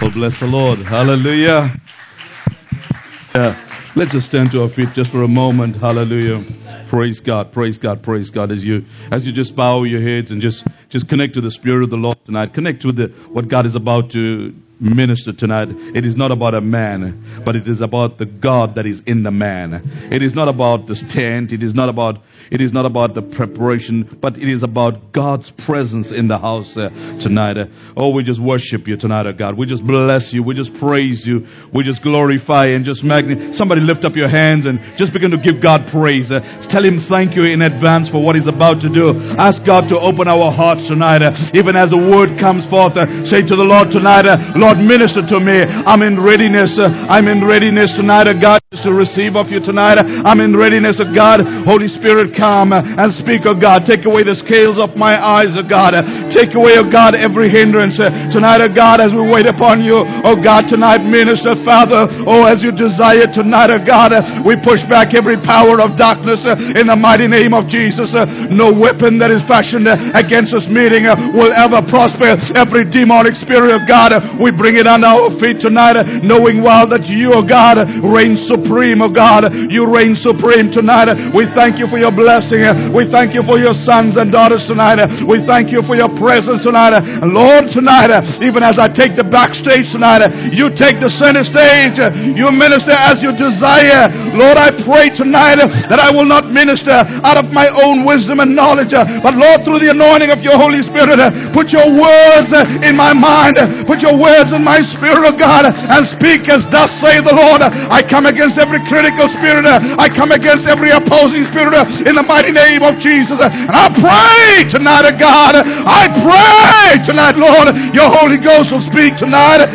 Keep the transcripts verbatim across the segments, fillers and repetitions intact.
Well, bless the Lord. Hallelujah. Yeah. Let's just stand to our feet just for a moment. Hallelujah. Praise God. Praise God. Praise God. As you as you just bow your heads and just just connect to the Spirit of the Lord tonight. Connect with the what God is about to minister tonight. It is not about a man, but it is about the God that is in the man. It is not about the tent. It is not about it is not about the preparation, but it is about God's presence in the house uh, tonight. Uh, oh, we just worship you tonight, oh God. We just bless you. We just praise you. We just glorify and just magnify. Somebody lift up your hands and just begin to give God praise. Uh, tell Him thank you in advance for what He's about to do. Ask God to open our hearts tonight. Uh, even as a word comes forth, uh, say to the Lord tonight, uh, Lord, minister to me. I'm in readiness. Uh, I'm in readiness tonight, uh, God, to receive of you tonight. Uh, I'm in readiness, uh, God. Holy Spirit, come uh, and speak, oh God. Take away the scales of my eyes, oh God. Uh, take away, oh God, every hindrance. Uh, tonight, oh God, as we wait upon you, oh God, tonight, minister, Father, oh, as you desire tonight, oh God, uh, we push back every power of darkness uh, in the mighty name of Jesus. Uh, no weapon that is fashioned uh, against this meeting uh, will ever prosper. Every demonic spirit, of God, uh, we bring it under our feet tonight, uh, knowing well that you, oh God, uh, reign supreme, oh God. You reign supreme tonight. Uh, we thank you for your blessing. Uh, we thank you for your sons and daughters tonight. Uh, we thank you for your presence tonight. Uh, and Lord, tonight, uh, even as I take the backstage tonight, uh, you take the center stage. Uh, you minister as you desire. Lord, I pray tonight uh, that I will not minister out of my own wisdom and knowledge, uh, but Lord, through the anointing of your Holy Spirit, uh, put your words uh, in my mind, uh, put your words in my spirit, oh God, uh, and speak as thus saith the Lord. Uh, I come against every critical spirit. Uh, I come against every opposing spirit uh, in the mighty name of Jesus. Uh, and I pray tonight, oh God, uh, I pray tonight, Lord, your Holy Ghost will speak tonight.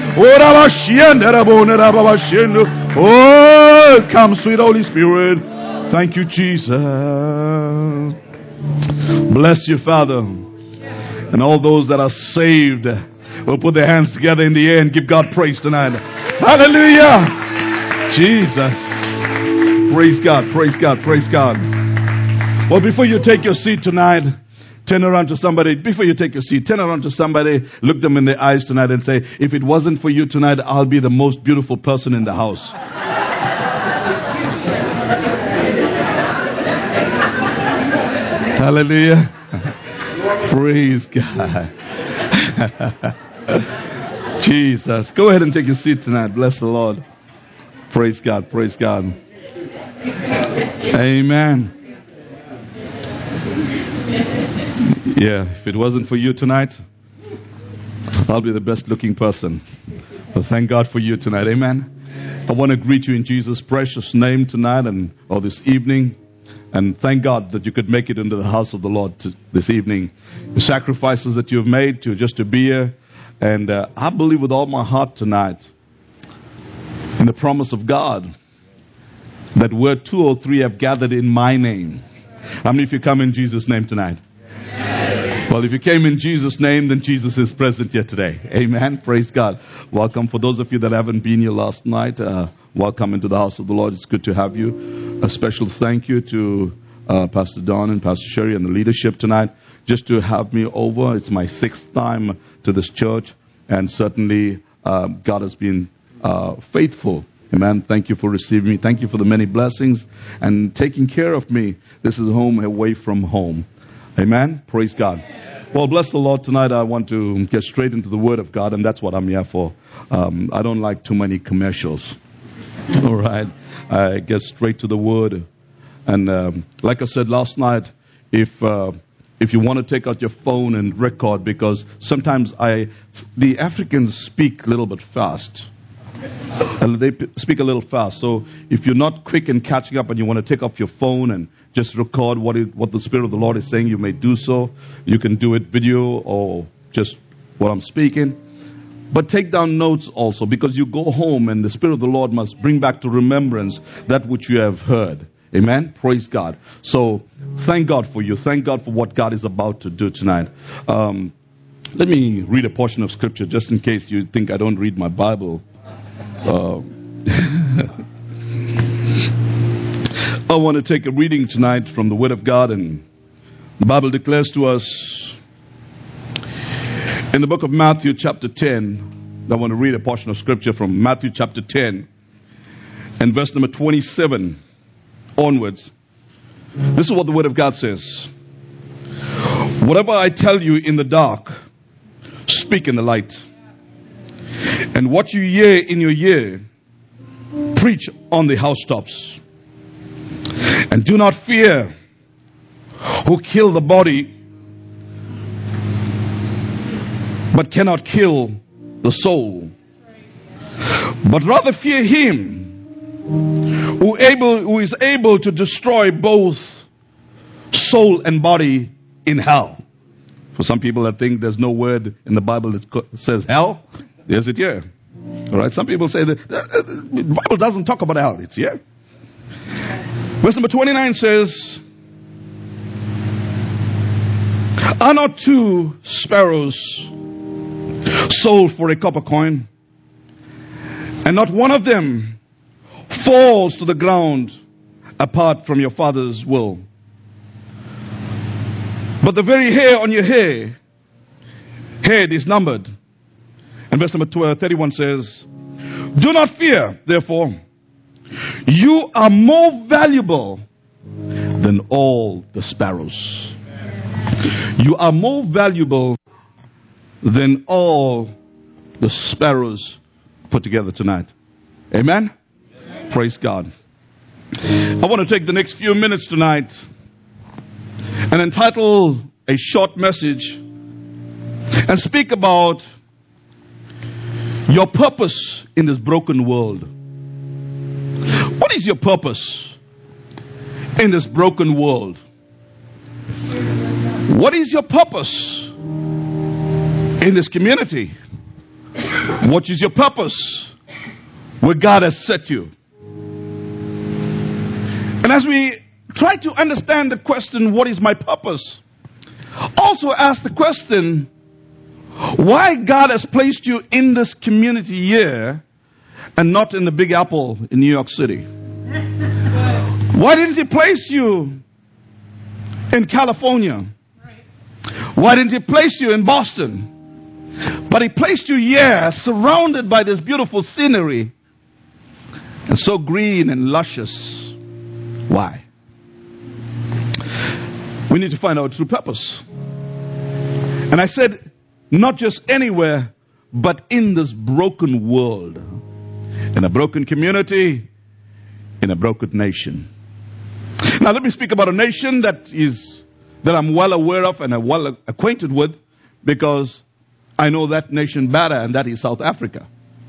Oh, come, sweet Holy Spirit. Thank you, Jesus. Bless you, Father. And all those that are saved will put their hands together in the air and give God praise tonight. Hallelujah. Jesus. Praise God, praise God, praise God. Well, before you take your seat tonight, turn around to somebody. Before you take your seat, turn around to somebody, look them in the eyes tonight and say, if it wasn't for you tonight, I'll be the most beautiful person in the house. Hallelujah. Praise God. Jesus. Go ahead and take your seat tonight. Bless the Lord. Praise God. Praise God. Amen. Yeah, if it wasn't for you tonight, I'll be the best looking person. Well, thank God for you tonight. Amen. I want to greet you in Jesus' precious name tonight and or this evening. And thank God that you could make it into the house of the Lord to, this evening. The sacrifices that you've made to just to be here. And uh, I believe with all my heart tonight in the promise of God that where two or three have gathered in my name. How many of you come in Jesus' name tonight? Amen. Well, if you came in Jesus' name, then Jesus is present here today. Amen. Praise God. Welcome. For those of you that haven't been here last night, uh, welcome into the house of the Lord. It's good to have you. A special thank you to uh, Pastor Don and Pastor Sherry and the leadership tonight just to have me over. It's my sixth time to this church, and certainly uh, God has been uh, faithful. Amen. Thank you for receiving me. Thank you for the many blessings and taking care of me. This is home away from home. Amen. Praise God. Well, bless the Lord. Tonight I want to get straight into the Word of God, and that's what I'm here for. Um, I don't like too many commercials. All right. I get straight to the Word. And um, like I said last night, if uh, if you want to take out your phone and record, because sometimes I, the Africans speak a little bit fast. And they speak a little fast. So if you're not quick in catching up and you want to take off your phone and just record what it, what the Spirit of the Lord is saying, you may do so. You can do it video or just what I'm speaking. But take down notes also, because you go home and the Spirit of the Lord must bring back to remembrance that which you have heard. Amen. Praise God. So thank God for you. Thank God for what God is about to do tonight. Um, let me read a portion of Scripture just in case you think I don't read my Bible. Uh, I want to take a reading tonight from the Word of God, and the Bible declares to us in the book of Matthew chapter ten I want to read a portion of scripture from Matthew chapter ten and verse number twenty-seven onwards. This is what the Word of God says. Whatever I tell you in the dark, speak in the light. And what you hear in your ear, preach on the housetops. And do not fear who kill the body, but cannot kill the soul. But rather fear him who able who is able to destroy both soul and body in hell. For some people that think there's no word in the Bible that says hell, there's it here. All right. Some people say that the Bible doesn't talk about hell. It's here. Verse number twenty-nine says, "Are not two sparrows sold for a copper coin, and not one of them falls to the ground apart from your Father's will? But the very hair on your hair, head is numbered." And verse number thirty-one says, "Do not fear, therefore. You are more valuable than all the sparrows." You are more valuable than all the sparrows put together tonight. Amen? Amen. Praise God. I want to take the next few minutes tonight and entitle a short message and speak about your purpose in this broken world. What is your purpose in this broken world? What is your purpose in this community? What is your purpose where God has set you? And as we try to understand the question, what is my purpose? Also ask the question, why God has placed you in this community here and not in the Big Apple in New York City? Why didn't He place you in California? Why didn't He place you in Boston? But He placed you here, surrounded by this beautiful scenery, and so green and luscious. Why? We need to find our true purpose. And I said, not just anywhere, but in this broken world, in a broken community, in a broken nation. Now let me speak about a nation that is that I'm well aware of and I'm well acquainted with, because I know that nation better, and that is South Africa.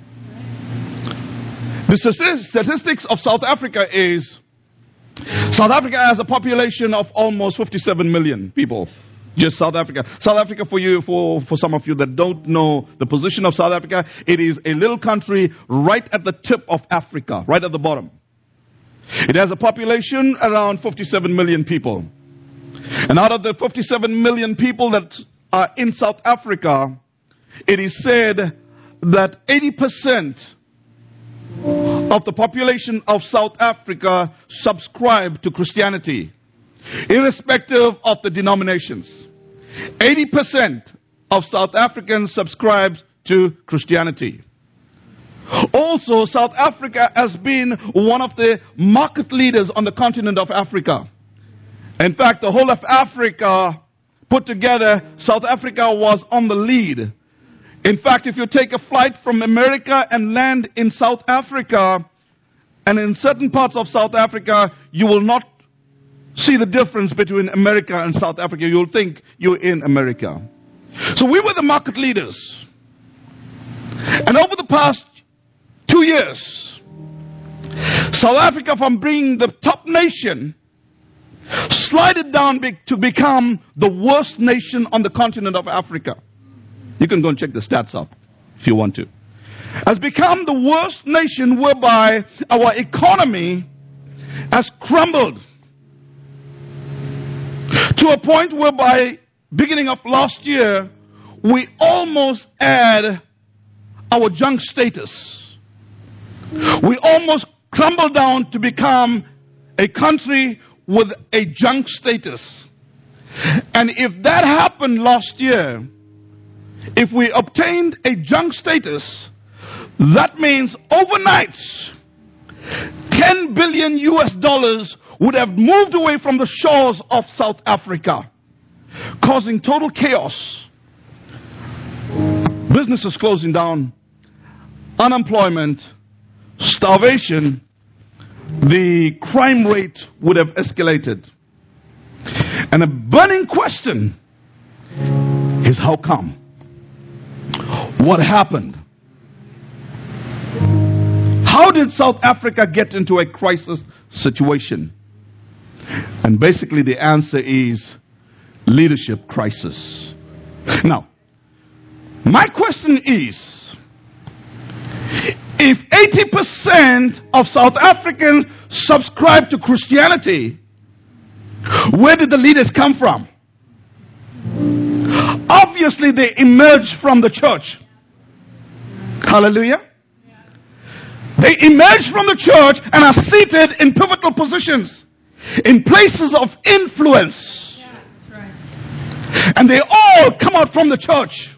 The statistics of South Africa is South Africa has a population of almost fifty-seven million people. Just South Africa. South Africa, for you, for, for some of you that don't know the position of South Africa, it is a little country right at the tip of Africa, right at the bottom. It has a population around fifty-seven million people. And out of the fifty-seven million people that are in South Africa, it is said that eighty percent of the population of South Africa subscribe to Christianity, irrespective of the denominations. eighty percent of South Africans subscribe to Christianity. Also, South Africa has been one of the market leaders on the continent of Africa. In fact, the whole of Africa put together, South Africa was on the lead. In fact, if you take a flight from America and land in South Africa, and in certain parts of South Africa, you will not see the difference between America and South Africa. You'll think you're in America. So we were the market leaders. And over the past two years, South Africa, from being the top nation, slided down be- to become the worst nation on the continent of Africa. You can go and check the stats up if you want to. Has become the worst nation, whereby our economy has crumbled to a point whereby beginning of last year, we almost had our junk status. We almost crumbled down to become a country with a junk status. And if that happened last year, if we obtained a junk status, that means overnight, ten billion U S dollars would have moved away from the shores of South Africa, causing total chaos. Businesses closing down, unemployment, starvation, the crime rate would have escalated. And a burning question is, how come? What happened? How did South Africa get into a crisis situation? And basically the answer is leadership crisis. Now, my question is, if eighty percent of South Africans subscribe to Christianity, where did the leaders come from? Obviously they emerged from the church. Hallelujah. They emerged from the church and are seated in pivotal positions, in places of influence. Yeah, that's right. And they all come out from the church.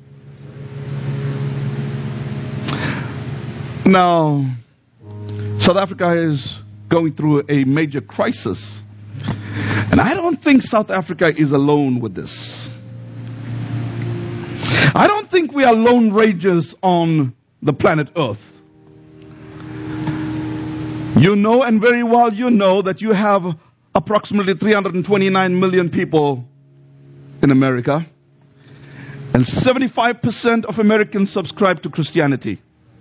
Now, South Africa is going through a major crisis. And I don't think South Africa is alone with this. I don't think we are lone rangers on the planet Earth. You know, and very well you know, that you have approximately three hundred twenty-nine million people in America. And seventy-five percent of Americans subscribe to Christianity.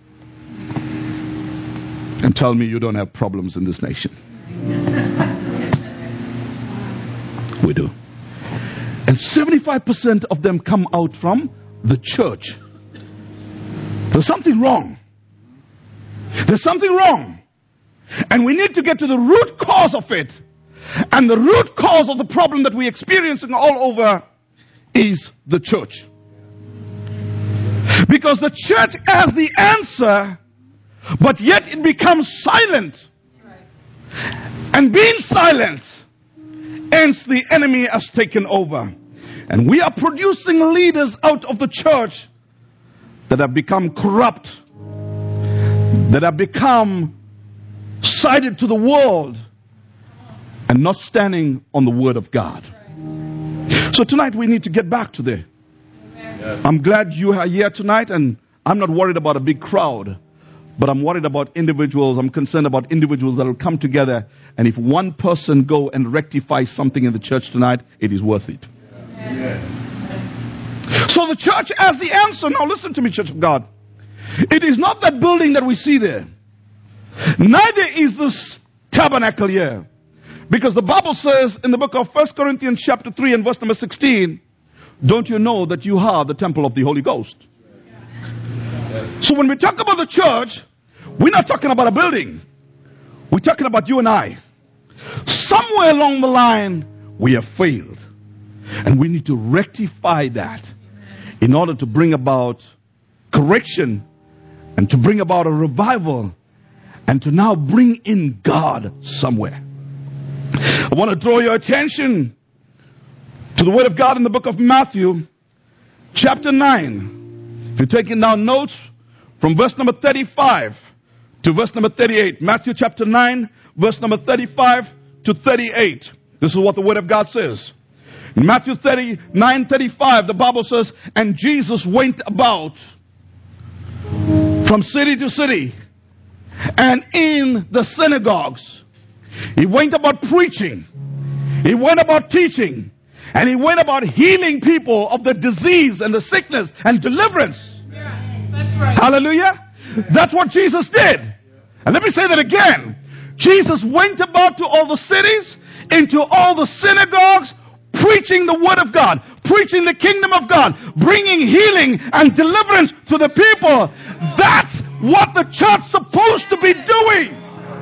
And tell me you don't have problems in this nation. We do. And seventy-five percent of them come out from the church. There's something wrong. There's something wrong. And we need to get to the root cause of it. And the root cause of the problem that we're experiencing all over is the church. Because the church has the answer, but yet it becomes silent. And being silent, hence the enemy has taken over. And we are producing leaders out of the church that have become corrupt, that have become sided to the world, and not standing on the word of God. So tonight we need to get back to there. I'm glad you are here tonight, and I'm not worried about a big crowd, but I'm worried about individuals. I'm concerned about individuals that will come together, and if one person go and rectify something in the church tonight, it is worth it. So the church has the answer. Now listen to me, church of God. It is not that building that we see there. Neither is this tabernacle here. Because the Bible says in the book of First Corinthians chapter three and verse number sixteen, don't you know that you are the temple of the Holy Ghost? So when we talk about the church, we're not talking about a building. We're talking about you and I. Somewhere along the line, we have failed. And we need to rectify that in order to bring about correction and to bring about a revival and to now bring in God somewhere. I want to draw your attention to the word of God in the book of Matthew chapter nine. If you're taking down notes, from verse number thirty-five to verse number thirty-eight. Matthew chapter nine, verse number thirty-five to thirty-eight. This is what the word of God says. In Matthew nine thirty-five, the Bible says, and Jesus went about from city to city and in the synagogues. He went about preaching. He went about teaching. And he went about healing people of the disease and the sickness and deliverance. Yeah, that's right. Hallelujah. That's what Jesus did. And let me say that again. Jesus went about to all the cities, into all the synagogues, preaching the word of God, preaching the kingdom of God, bringing healing and deliverance to the people. That's what the church's supposed to be doing.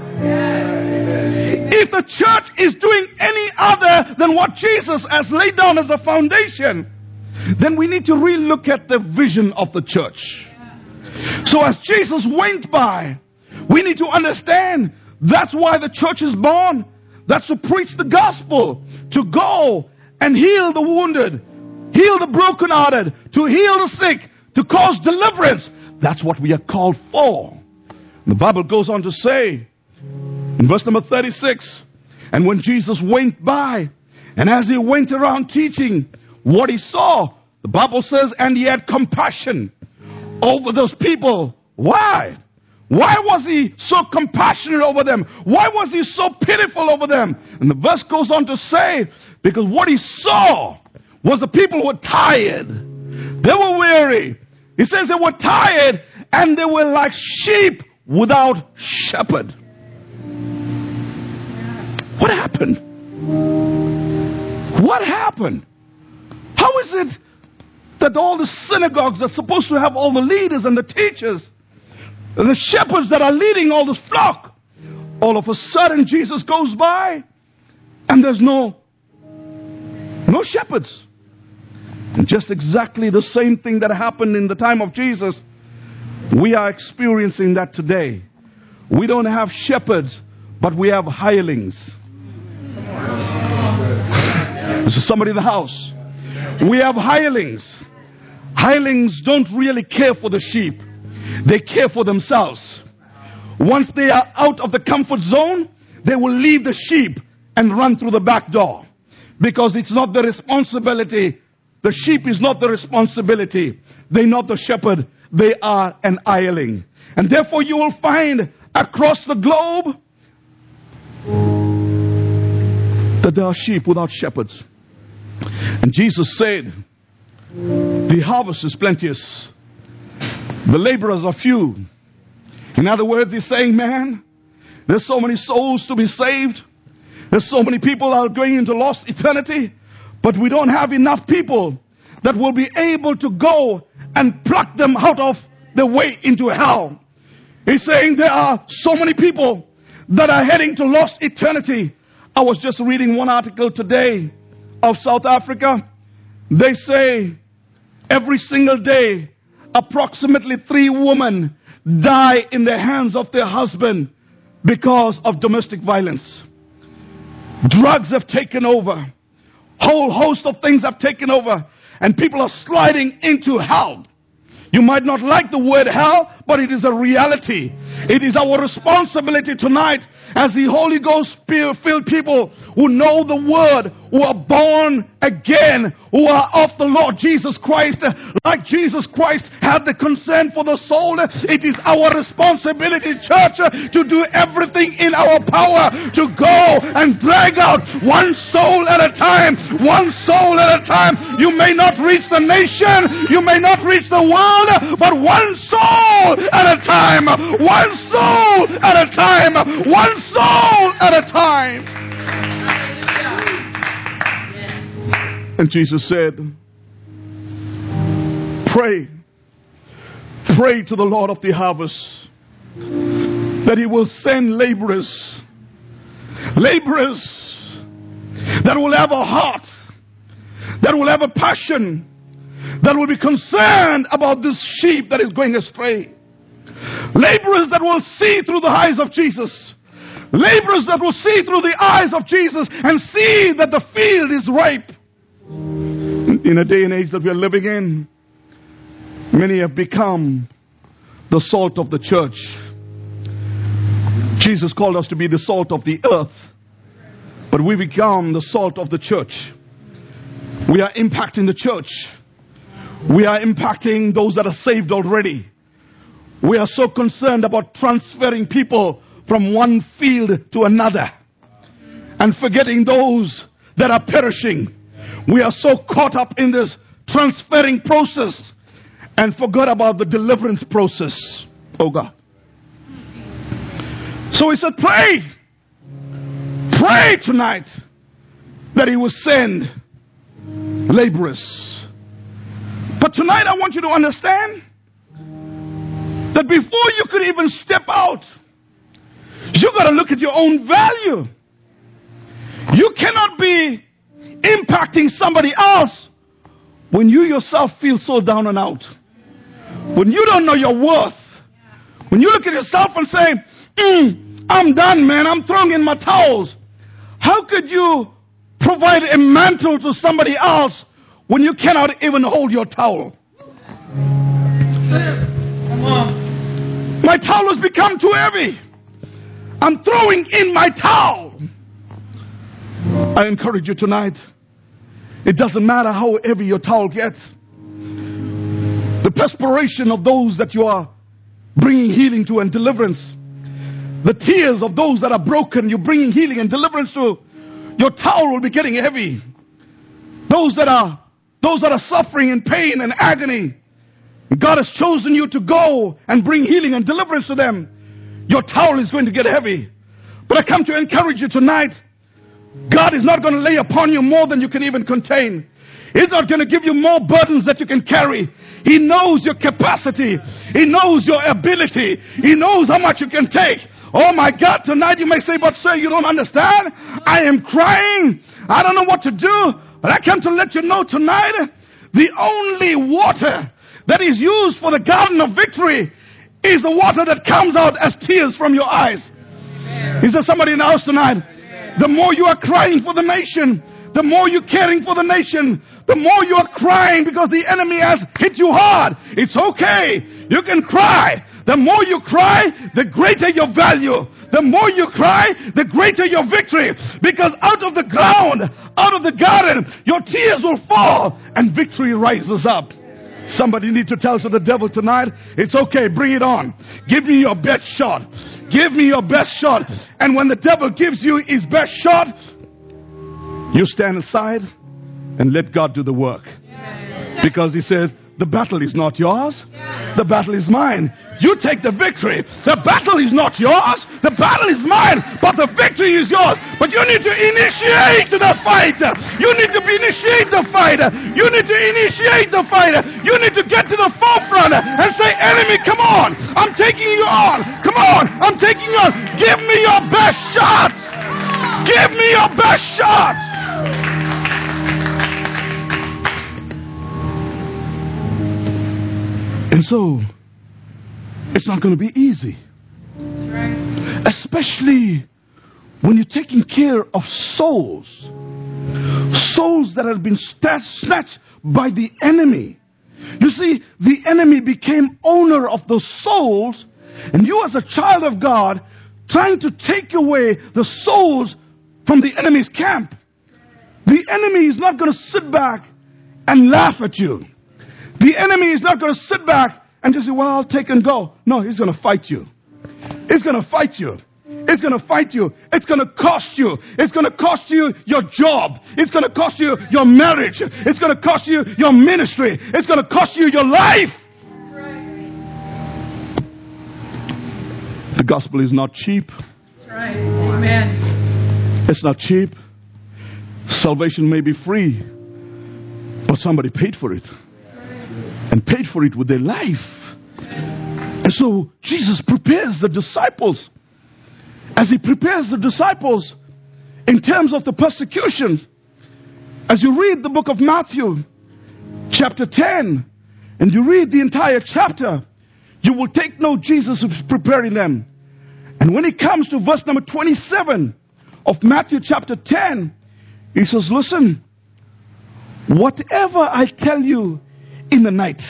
If the church is doing any other than what Jesus has laid down as a foundation, then we need to relook at the vision of the church. So as Jesus went by, we need to understand that's why the church is born. That's to preach the gospel, to go and heal the wounded, heal the brokenhearted, to heal the sick, to cause deliverance. That's what we are called for. The Bible goes on to say in verse number thirty-six, and when Jesus went by, and as he went around teaching, what he saw, the Bible says, and he had compassion over those people. Why? Why was he so compassionate over them? Why was he so pitiful over them? And the verse goes on to say, because what he saw was the people were tired. They were weary. He says they were tired and they were like sheep without shepherd. What happened? What happened? How is it that all the synagogues are supposed to have all the leaders and the teachers, and the shepherds that are leading all this flock, all of a sudden Jesus goes by and there's no no shepherds? And just exactly the same thing that happened in the time of Jesus, we are experiencing that today. We don't have shepherds, but we have hirelings. This is somebody in the house. We have hirelings. Hirelings don't really care for the sheep. They care for themselves. Once they are out of the comfort zone, they will leave the sheep and run through the back door. Because it's not the responsibility. The sheep is not the responsibility. They're not the shepherd. They are an hireling. And therefore you will find across the globe that there are sheep without shepherds. And Jesus said, the harvest is plenteous, the laborers are few. In other words, he's saying, man, there's so many souls to be saved. There's so many people are going into lost eternity, but we don't have enough people that will be able to go and pluck them out of the way into hell. He's saying there are so many people that are heading to lost eternity. I was just reading one article today of South Africa. They say every single day, approximately three women die in the hands of their husband because of domestic violence. Drugs have taken over. Whole host of things have taken over. And people are sliding into hell. You might not like the word hell, but it is a reality. It is our responsibility tonight as the Holy Ghost filled people who know the word, who are born again, who are of the Lord Jesus Christ. Like Jesus Christ had the concern for the soul, it is our responsibility, church, to do everything in our power to go and drag out one soul at a time, one soul at a time. You may not reach the nation, you may not reach the world, but one soul at a time, one soul at a time, one soul at a time. And Jesus said, pray, pray to the Lord of the harvest that he will send laborers, laborers that will have a heart, that will have a passion, that will be concerned about this sheep that is going astray. Laborers that will see through the eyes of Jesus. Laborers that will see through the eyes of Jesus and see that the field is ripe. In a day and age that we are living in, many have become the salt of the church. Jesus called us to be the salt of the earth, but we become the salt of the church. We are impacting the church. We are impacting those that are saved already. We are so concerned about transferring people from one field to another and forgetting those that are perishing. We are so caught up in this transferring process and forgot about the deliverance process. Oh God. So he said, pray. Pray tonight that he will send laborers. But tonight I want you to understand that before you could even step out, you got to look at your own value. You cannot be impacting somebody else when you yourself feel so down and out. When you don't know your worth. When you look at yourself and say, mm, I'm done, man. I'm throwing in my towels. How could you provide a mantle to somebody else when you cannot even hold your towel. Come on. My towel has become too heavy. I'm throwing in my towel. I encourage you tonight. It doesn't matter how heavy your towel gets. The perspiration of those that you are bringing healing to and deliverance. The tears of those that are broken, you're bringing healing and deliverance to. Your towel will be getting heavy. Those that are, those that are suffering in pain and agony. God has chosen you to go and bring healing and deliverance to them. Your towel is going to get heavy. But I come to encourage you tonight. God is not going to lay upon you more than you can even contain. He's not going to give you more burdens that you can carry. He knows your capacity. He knows your ability. He knows how much you can take. Oh my God, tonight you may say, but sir, you don't understand. I am crying. I don't know what to do. But I come to let you know tonight, the only water that is used for the garden of victory is the water that comes out as tears from your eyes. Is there somebody in the house tonight? The more you are crying for the nation, the more you're caring for the nation, the more you are crying because the enemy has hit you hard. It's okay. You can cry. The more you cry, the greater your value. The more you cry, the greater your victory. Because out of the ground, out of the garden, your tears will fall and victory rises up. Somebody need to tell to the devil tonight, it's okay, bring it on. Give me your best shot. Give me your best shot. And when the devil gives you his best shot, you stand aside and let God do the work. Because he says, the battle is not yours. The battle is mine. You take the victory. The battle is not yours. The battle is mine. But the victory is yours. But you need to initiate the fight. You need to initiate the fight. You need to initiate the fight. You need to get to the forefront and say, enemy, come on. I'm taking you on. Come on. I'm taking you on. Give me your best shot. Give me your best shot. And so, it's not going to be easy. That's right. Especially when you're taking care of souls. Souls that have been snatched by the enemy. You see, the enemy became owner of those souls. And you as a child of God, trying to take away the souls from the enemy's camp. The enemy is not going to sit back and laugh at you. The enemy is not going to sit back and just say, well, I'll take and go. No, he's going to fight you. He's going to fight you. It's going to fight you. It's going to cost you. It's going to cost you your job. It's going to cost you your marriage. It's going to cost you your ministry. It's going to cost you your life. That's right. The gospel is not cheap. That's right. Amen. It's not cheap. Salvation may be free, but somebody paid for it. And paid for it with their life. And so Jesus prepares the disciples. As he prepares the disciples in terms of the persecution. As you read the book of Matthew, chapter ten, and you read the entire chapter, you will take note Jesus is preparing them. And when it comes to verse number twenty-seven of Matthew chapter ten, he says, listen, whatever I tell you in the night.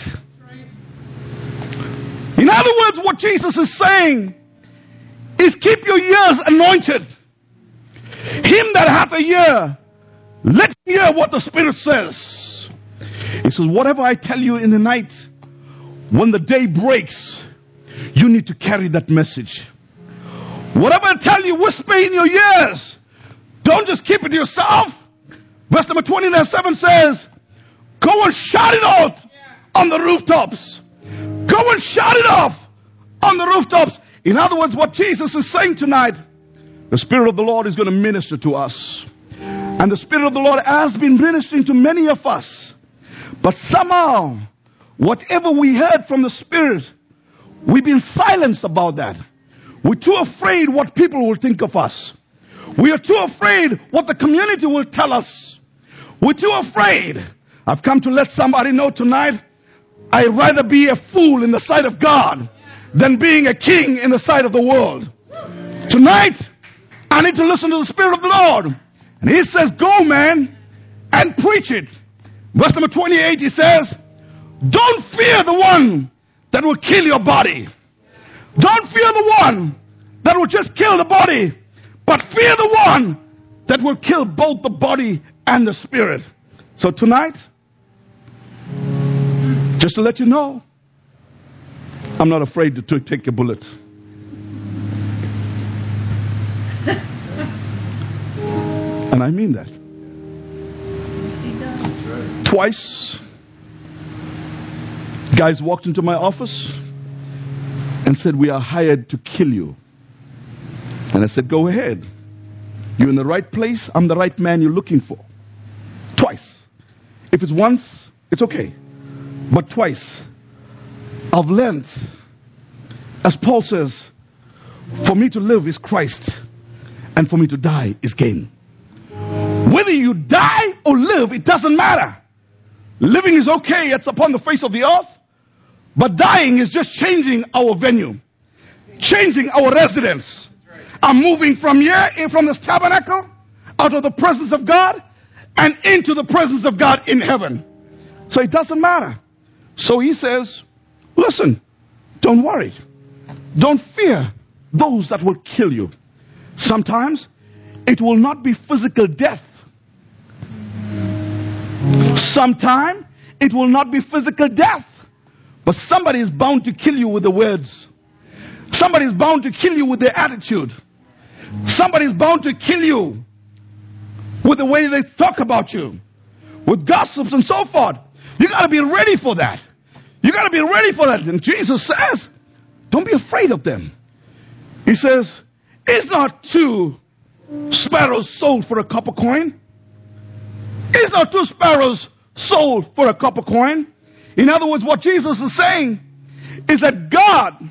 In other words, what Jesus is saying is keep your ears anointed. Him that hath a ear, let him hear what the Spirit says. He says, whatever I tell you in the night, when the day breaks, you need to carry that message. Whatever I tell you, whisper in your ears. Don't just keep it to yourself. Verse number twenty-seven says, go and shout it out on the rooftops. Go and shout it off on the rooftops. In other words, what Jesus is saying tonight, the Spirit of the Lord is going to minister to us. And the Spirit of the Lord has been ministering to many of us. But somehow, whatever we heard from the Spirit, we've been silenced about that. We're too afraid what people will think of us. We are too afraid what the community will tell us. We're too afraid. I've come to let somebody know tonight, I'd rather be a fool in the sight of God than being a king in the sight of the world. Tonight, I need to listen to the Spirit of the Lord. And He says, go, man, and preach it. Verse number twenty-eight, he says, don't fear the one that will kill your body. Don't fear the one that will just kill the body, but fear the one that will kill both the body and the spirit. So tonight, just to let you know, I'm not afraid to t- take a bullet. And I mean that. Twice, guys walked into my office and said, we are hired to kill you. And I said, go ahead. You're in the right place. I'm the right man you're looking for. Twice. If it's once, it's okay. But twice. I've learned, as Paul says, for me to live is Christ, and for me to die is gain. Whether you die or live, it doesn't matter. Living is okay, it's upon the face of the earth. But dying is just changing our venue, changing our residence. I'm moving from here, in from this tabernacle, out of the presence of God, and into the presence of God in heaven. So it doesn't matter. So he says, listen, don't worry. Don't fear those that will kill you. Sometimes it will not be physical death. Sometimes it will not be physical death. But somebody is bound to kill you with the words. Somebody is bound to kill you with their attitude. Somebody is bound to kill you with the way they talk about you, with gossips and so forth. You got to be ready for that. You got to be ready for that. And Jesus says, don't be afraid of them. He says, is not two sparrows sold for a copper coin? Is not two sparrows sold for a copper coin? In other words, what Jesus is saying is that God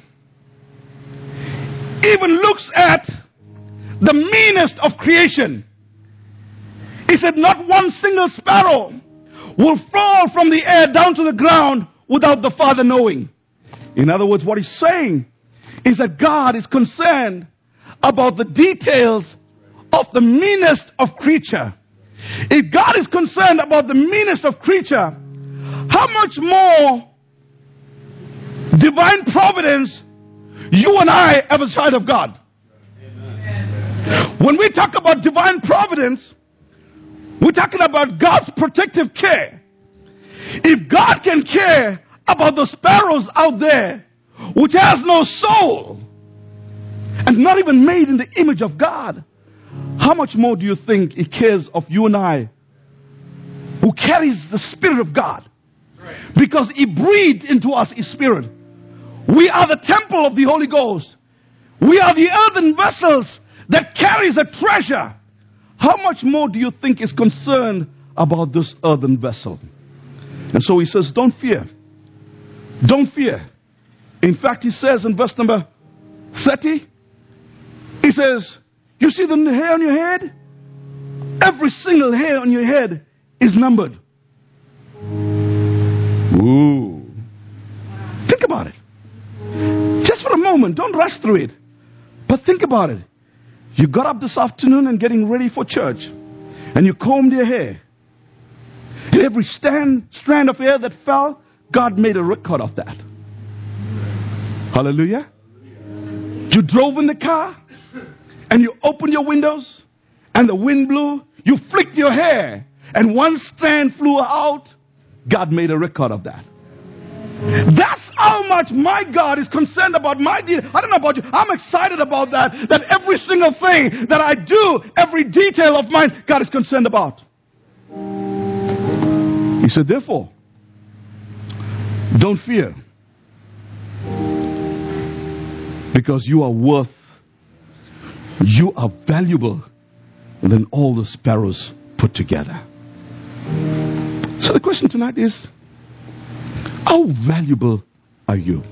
even looks at the meanest of creation. He said, not one single sparrow will fall from the air down to the ground without the Father knowing. In other words, what he's saying is that God is concerned about the details of the meanest of creature. If God is concerned about the meanest of creature, how much more divine providence you and I have a child of God? Amen. When we talk about divine providence, we're talking about God's protective care. If God can care about the sparrows out there, which has no soul, and not even made in the image of God, how much more do you think He cares of you and I, who carries the Spirit of God? Because He breathed into us His Spirit. We are the temple of the Holy Ghost. We are the earthen vessels that carries a treasure. How much more do you think is concerned about this earthen vessel? And so he says, don't fear. Don't fear. In fact, he says in verse number thirty, he says, you see the hair on your head? Every single hair on your head is numbered. Ooh. Think about it. Just for a moment, don't rush through it. But think about it. You got up this afternoon and getting ready for church, and you combed your hair. And every stand, strand of hair that fell, God made a record of that. Hallelujah. You drove in the car, and you opened your windows, and the wind blew. You flicked your hair, and one strand flew out. God made a record of that. That's how much my God is concerned about my deed. I don't know about you. I'm excited about that. That every single thing that I do, every detail of mine, God is concerned about. He said, therefore, don't fear. Because you are worth, you are valuable than all the sparrows put together. So the question tonight is, how valuable are you?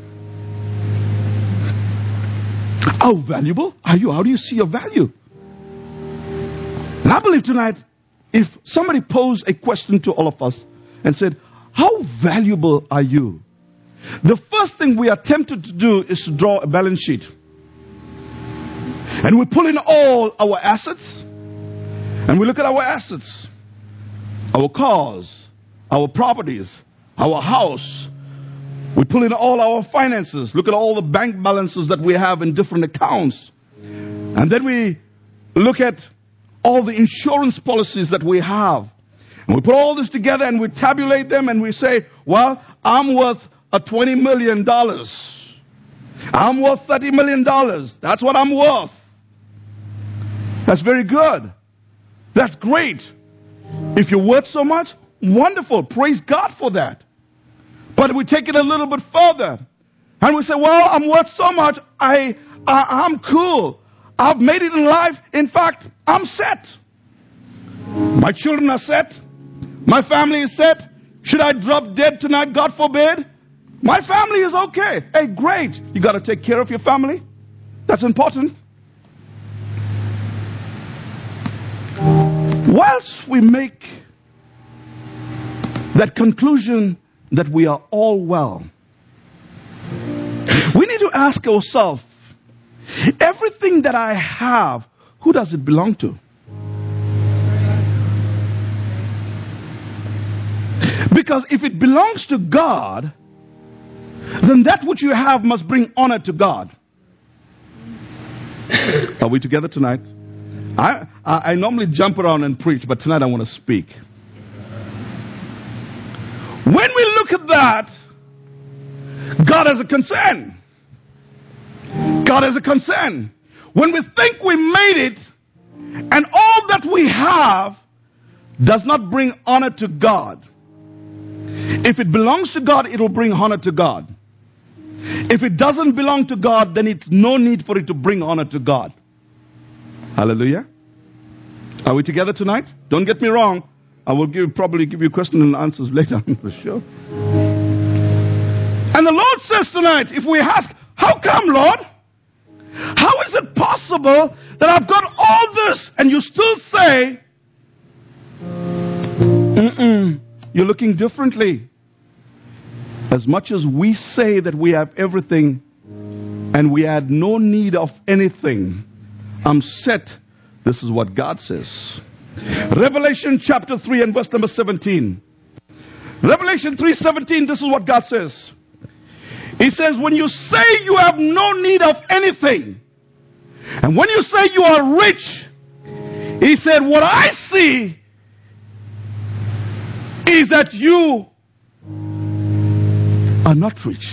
How valuable are you? How do you see your value? And I believe tonight, if somebody posed a question to all of us and said, how valuable are you? The first thing we are tempted to do is to draw a balance sheet. And we pull in all our assets. And we look at our assets. Our cars, our properties, our house. We pull in all our finances. Look at all the bank balances that we have in different accounts. And then we look at all the insurance policies that we have. And we put all this together and we tabulate them and we say, well, I'm worth a twenty million dollars. I'm worth thirty million dollars. That's what I'm worth. That's very good. That's great. If you're worth so much, wonderful. Praise God for that. But we take it a little bit further. And we say, well, I'm worth so much. I, I, I'm cool. I've made it in life. In fact, I'm set. My children are set. My family is set. Should I drop dead tonight? God forbid. My family is okay. Hey, great. You got to take care of your family. That's important. Whilst we make that conclusion that we are all well, we need to ask ourselves, everything that I have, who does it belong to? Because if it belongs to God, then that which you have must bring honor to God. Are we together tonight? I, I, I normally jump around and preach, but tonight I want to speak. When we look at that, God has a concern. God has a concern. When we think we made it, and all that we have does not bring honor to God. If it belongs to God, it will bring honor to God. If it doesn't belong to God, then it's no need for it to bring honor to God. Hallelujah. Are we together tonight? Don't get me wrong. I will give, probably give you questions and answers later for sure. And the Lord says tonight, if we ask, how come, Lord? How is it possible that I've got all this and you still say, Mm-mm, you're looking differently? As much as we say that we have everything and we had no need of anything, I'm set. This is what God says. Revelation chapter three and verse number seventeen. Revelation three seventeen, this is what God says. He says, when you say you have no need of anything, and when you say you are rich, he said, what I see is that you are not rich.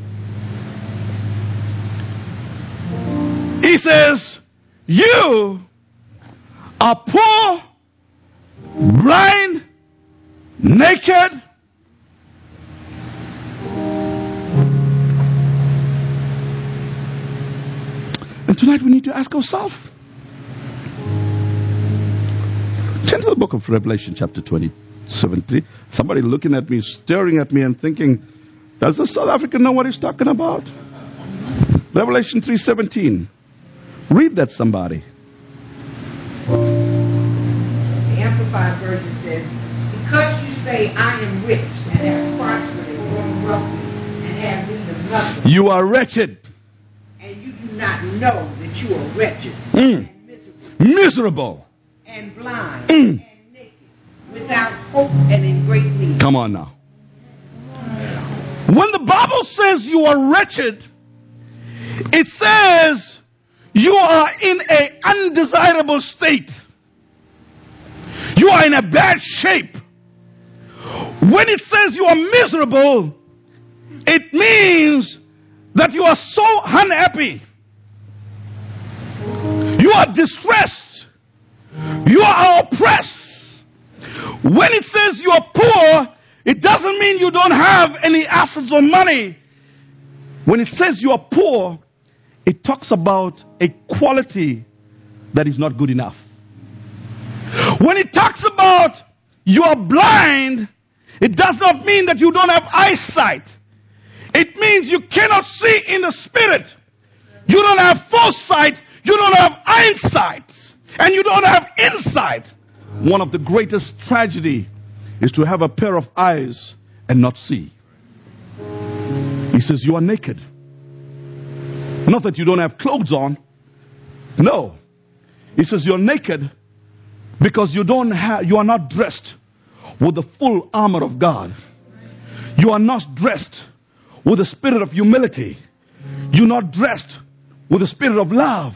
He says, you are poor, blind, naked. And tonight we need to ask ourselves. Turn to the book of Revelation chapter twenty, seventeen. Somebody looking at me, staring at me and thinking, does the South African know what he's talking about? Revelation three seventeen. Read that, somebody. The Amplified Version says, because you say I am rich and have prospered and grown wealthy and have need of nothing. You are wretched. And you do not know that you are wretched Mm. and miserable, Miserable. and blind Mm. and naked, without hope and in great need. Come on now. When the Bible says you are wretched, it says you are in an undesirable state. You are in a bad shape. When it says you are miserable, it means that you are so unhappy. You are distressed. You are oppressed. When it says you are poor, it doesn't mean you don't have any assets or money. When it says you are poor, it talks about a quality that is not good enough. When it talks about you are blind, it does not mean that you don't have eyesight. It means you cannot see in the spirit. You don't have foresight. You don't have insight. And you don't have insight. One of the greatest tragedy is to have a pair of eyes and not see. He says you are naked. Not that you don't have clothes on. No. He says you're naked because you don't have, you are not dressed. with the full armor of God. You are not dressed with the spirit of humility. You're not dressed with the spirit of love.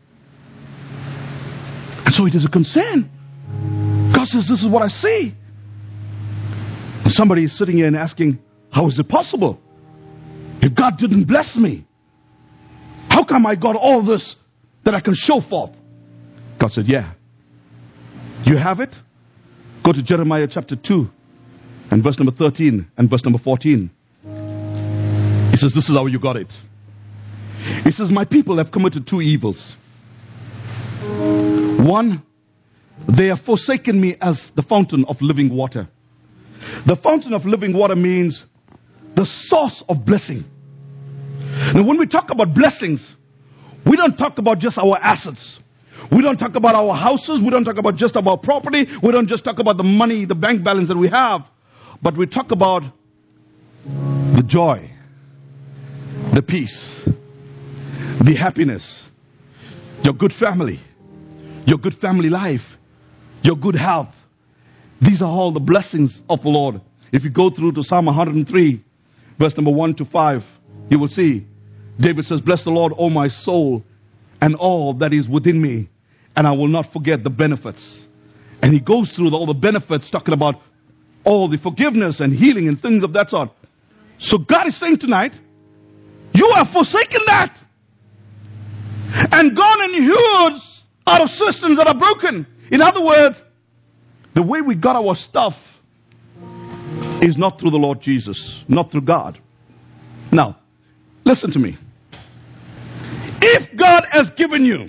And so it is a concern. God says, this is what I see. And somebody is sitting here and asking, how is it possible? If God didn't bless me, how come I got all this that I can show forth? God said, yeah. You have it? Go to Jeremiah chapter two and verse number thirteen and verse number fourteen. He says, this is how you got it. He says, my people have committed two evils. One, they have forsaken me as the fountain of living water. The fountain of living water means the source of blessing. Now, when we talk about blessings, we don't talk about just our assets. We don't talk about our houses. We don't talk about just our property. We don't just talk about the money, the bank balance that we have. But we talk about the joy, the peace, the happiness, your good family, your good family life, your good health. These are all the blessings of the Lord. If you go through to Psalm one hundred three, verse number one to five, you will see David says, bless the Lord, O my soul, and all that is within me, and I will not forget the benefits. And he goes through all the benefits, talking about all the forgiveness and healing and things of that sort. So God is saying tonight, you have forsaken that and gone and used out of systems that are broken. In other words, the way we got our stuff is not through the Lord Jesus, not through God. Now, listen to me. If God has given you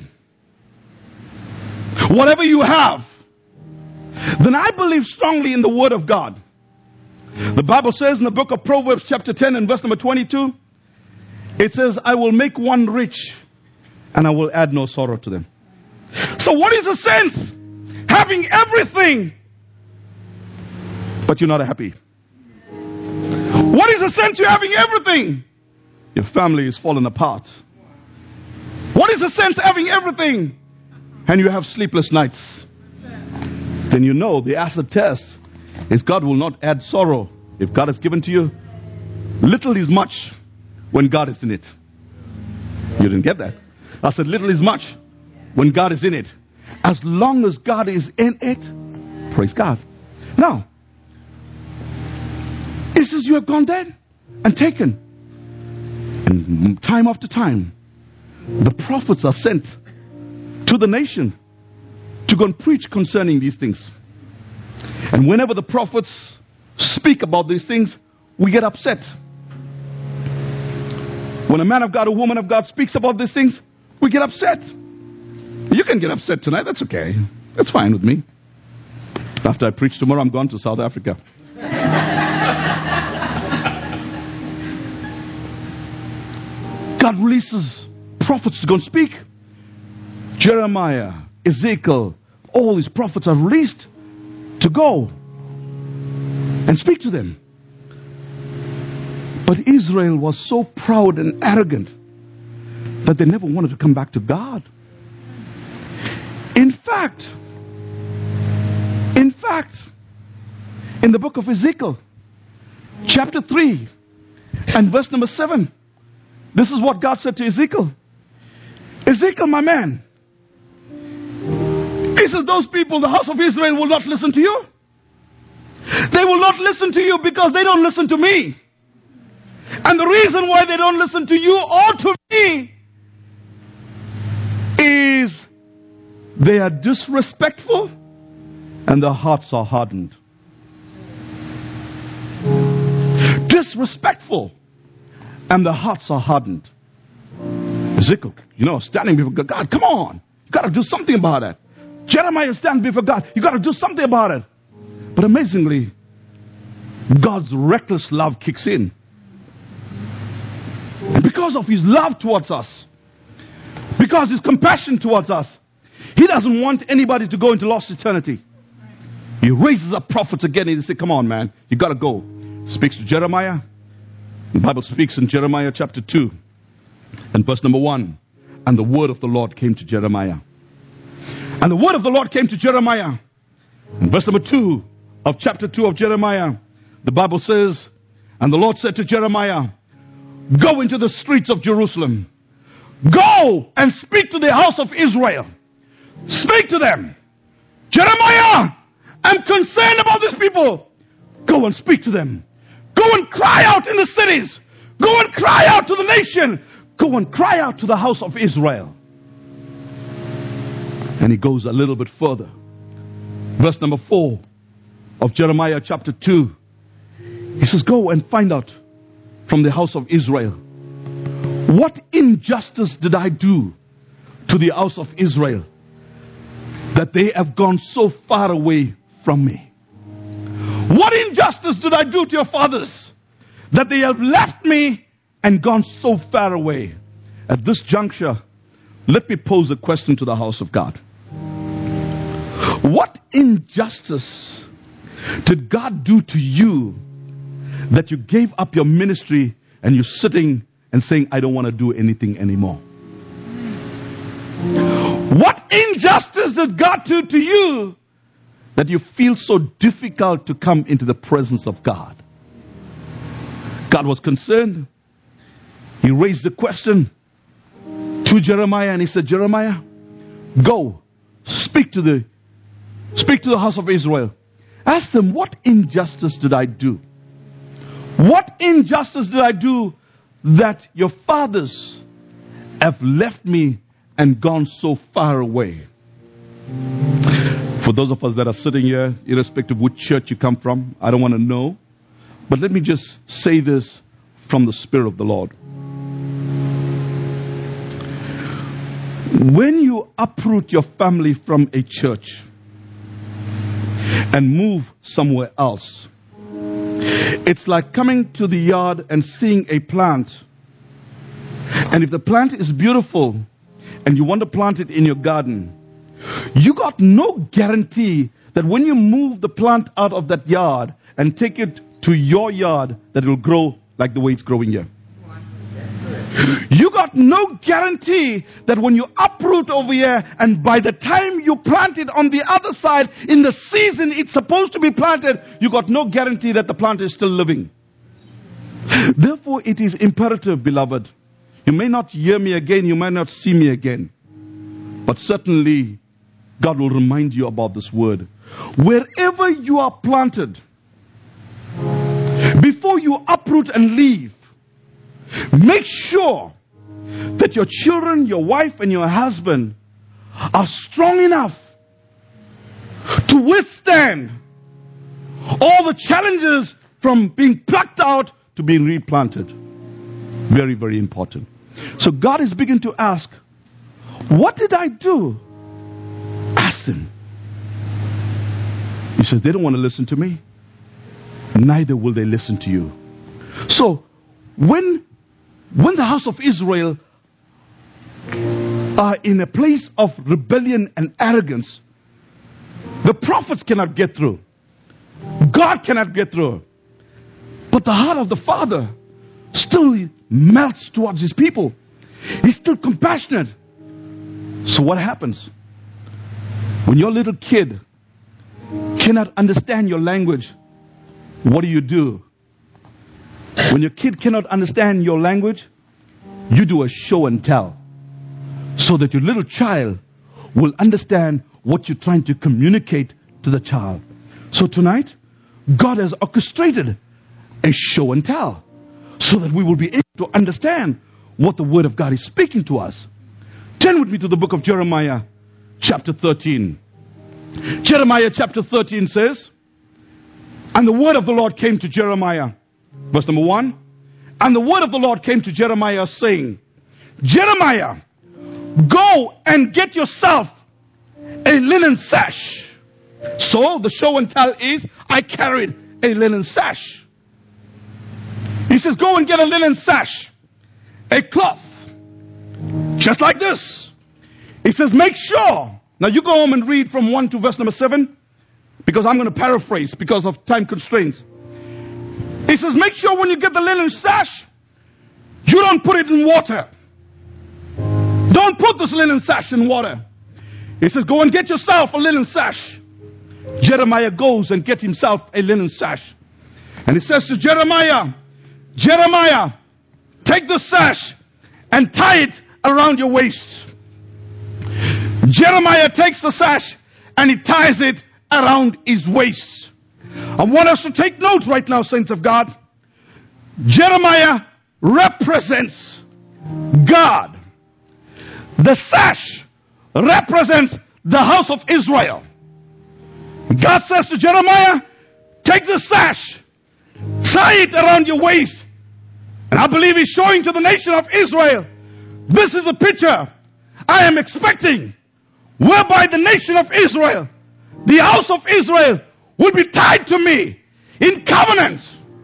whatever you have, then I believe strongly in the Word of God. The Bible says in the book of Proverbs chapter ten and verse number twenty-two, it says, I will make one rich and I will add no sorrow to them. So what is the sense? Having everything, but you're not happy. What is the sense you having everything? Your family is falling apart. What is the sense having everything and you have sleepless nights? Then you know the acid test is God will not add sorrow. If God has given to you, little is much when God is in it. You didn't get that. I said little is much when God is in it. As long as God is in it, praise God. Now, it says you have gone there and taken. And time after time, the prophets are sent to the nation to go and preach concerning these things. And whenever the prophets speak about these things, we get upset. When a man of God or woman of God speaks about these things, we get upset. You can get upset tonight. That's okay. That's fine with me. After I preach tomorrow, I'm going to South Africa. God releases prophets to go and speak. Jeremiah, Ezekiel, all these prophets are released to go and speak to them. But Israel was so proud and arrogant that they never wanted to come back to God. In fact, in fact, in the book of Ezekiel, chapter three and verse number seven, this is what God said to Ezekiel. Ezekiel, my man, he says, those people, the house of Israel, will not listen to you. They will not listen to you because they don't listen to me. And the reason why they don't listen to you or to me is they are disrespectful and their hearts are hardened. Disrespectful and their hearts are hardened. Ezekiel, you know, standing before God, come on, you got to do something about it. Jeremiah stands before God, you got to do something about it. But amazingly, God's reckless love kicks in. And because of His love towards us, because His compassion towards us, He doesn't want anybody to go into lost eternity. He raises up prophets again and He says, come on, man, you got to go. Speaks to Jeremiah. The Bible speaks in Jeremiah chapter two and verse number one. And the word of the Lord came to Jeremiah. And the word of the Lord came to Jeremiah. And verse number two of chapter two of Jeremiah, the Bible says, and the Lord said to Jeremiah, go into the streets of Jerusalem. Go and speak to the house of Israel. Speak to them. Jeremiah, I'm concerned about these people. Go and speak to them. Go and cry out in the cities. Go and cry out to the nation. Go and cry out to the house of Israel. And he goes a little bit further. Verse number four of Jeremiah chapter two. He says, go and find out from the house of Israel. What injustice did I do to the house of Israel that they have gone so far away from me? What injustice did I do to your fathers that they have left me and gone so far away? At this juncture, let me pose a question to the house of God. What injustice did God do to you that you gave up your ministry and you're sitting and saying, I don't want to do anything anymore? What injustice did God do to you that you feel so difficult to come into the presence of God? God was concerned. He raised the question to Jeremiah and he said, Jeremiah, go, speak to the speak to the house of Israel. Ask them, what injustice did I do? What injustice did I do that your fathers have left me and gone so far away? For those of us that are sitting here, irrespective of which church you come from, I don't want to know. But let me just say this from the Spirit of the Lord. When you uproot your family from a church and move somewhere else, it's like coming to the yard and seeing a plant. And if the plant is beautiful and you want to plant it in your garden, you got no guarantee that when you move the plant out of that yard and take it to your yard, that it will grow like the way it's growing here. You got no guarantee that when you uproot over here and by the time you plant it on the other side in the season it's supposed to be planted, you got no guarantee that the plant is still living. Therefore, it is imperative, beloved. You may not hear me again, you may not see me again, but certainly God will remind you about this word. Wherever you are planted, before you uproot and leave, make sure that your children, your wife, and your husband are strong enough to withstand all the challenges from being plucked out to being replanted. Very, very important. So God is beginning to ask, what did I do? Ask them. He says, they don't want to listen to me. Neither will they listen to you. So, when When the house of Israel are in a place of rebellion and arrogance, the prophets cannot get through. God cannot get through. But the heart of the Father still melts towards his people. He's still compassionate. So what happens? When your little kid cannot understand your language, what do you do? When your kid cannot understand your language, you do a show and tell, so that your little child will understand what you're trying to communicate to the child. So tonight, God has orchestrated a show and tell, so that we will be able to understand what the Word of God is speaking to us. Turn with me to the book of Jeremiah, chapter thirteen. Jeremiah chapter thirteen says, and the word of the Lord came to Jeremiah. Verse number one. And the word of the Lord came to Jeremiah saying, Jeremiah, go and get yourself a linen sash. So the show and tell is, I carried a linen sash. He says, go and get a linen sash, a cloth, just like this. He says, make sure. Now you go home and read from one to verse number seven, because I'm going to paraphrase because of time constraints. He says, make sure when you get the linen sash, you don't put it in water. Don't put this linen sash in water. He says, go and get yourself a linen sash. Jeremiah goes and gets himself a linen sash. And he says to Jeremiah, Jeremiah, take the sash and tie it around your waist. Jeremiah takes the sash and he ties it around his waist. I want us to take note right now, saints of God. Jeremiah represents God. The sash represents the house of Israel. God says to Jeremiah, take the sash, tie it around your waist. And I believe he's showing to the nation of Israel, this is a picture I am expecting, whereby the nation of Israel, the house of Israel, will be tied to me in covenant.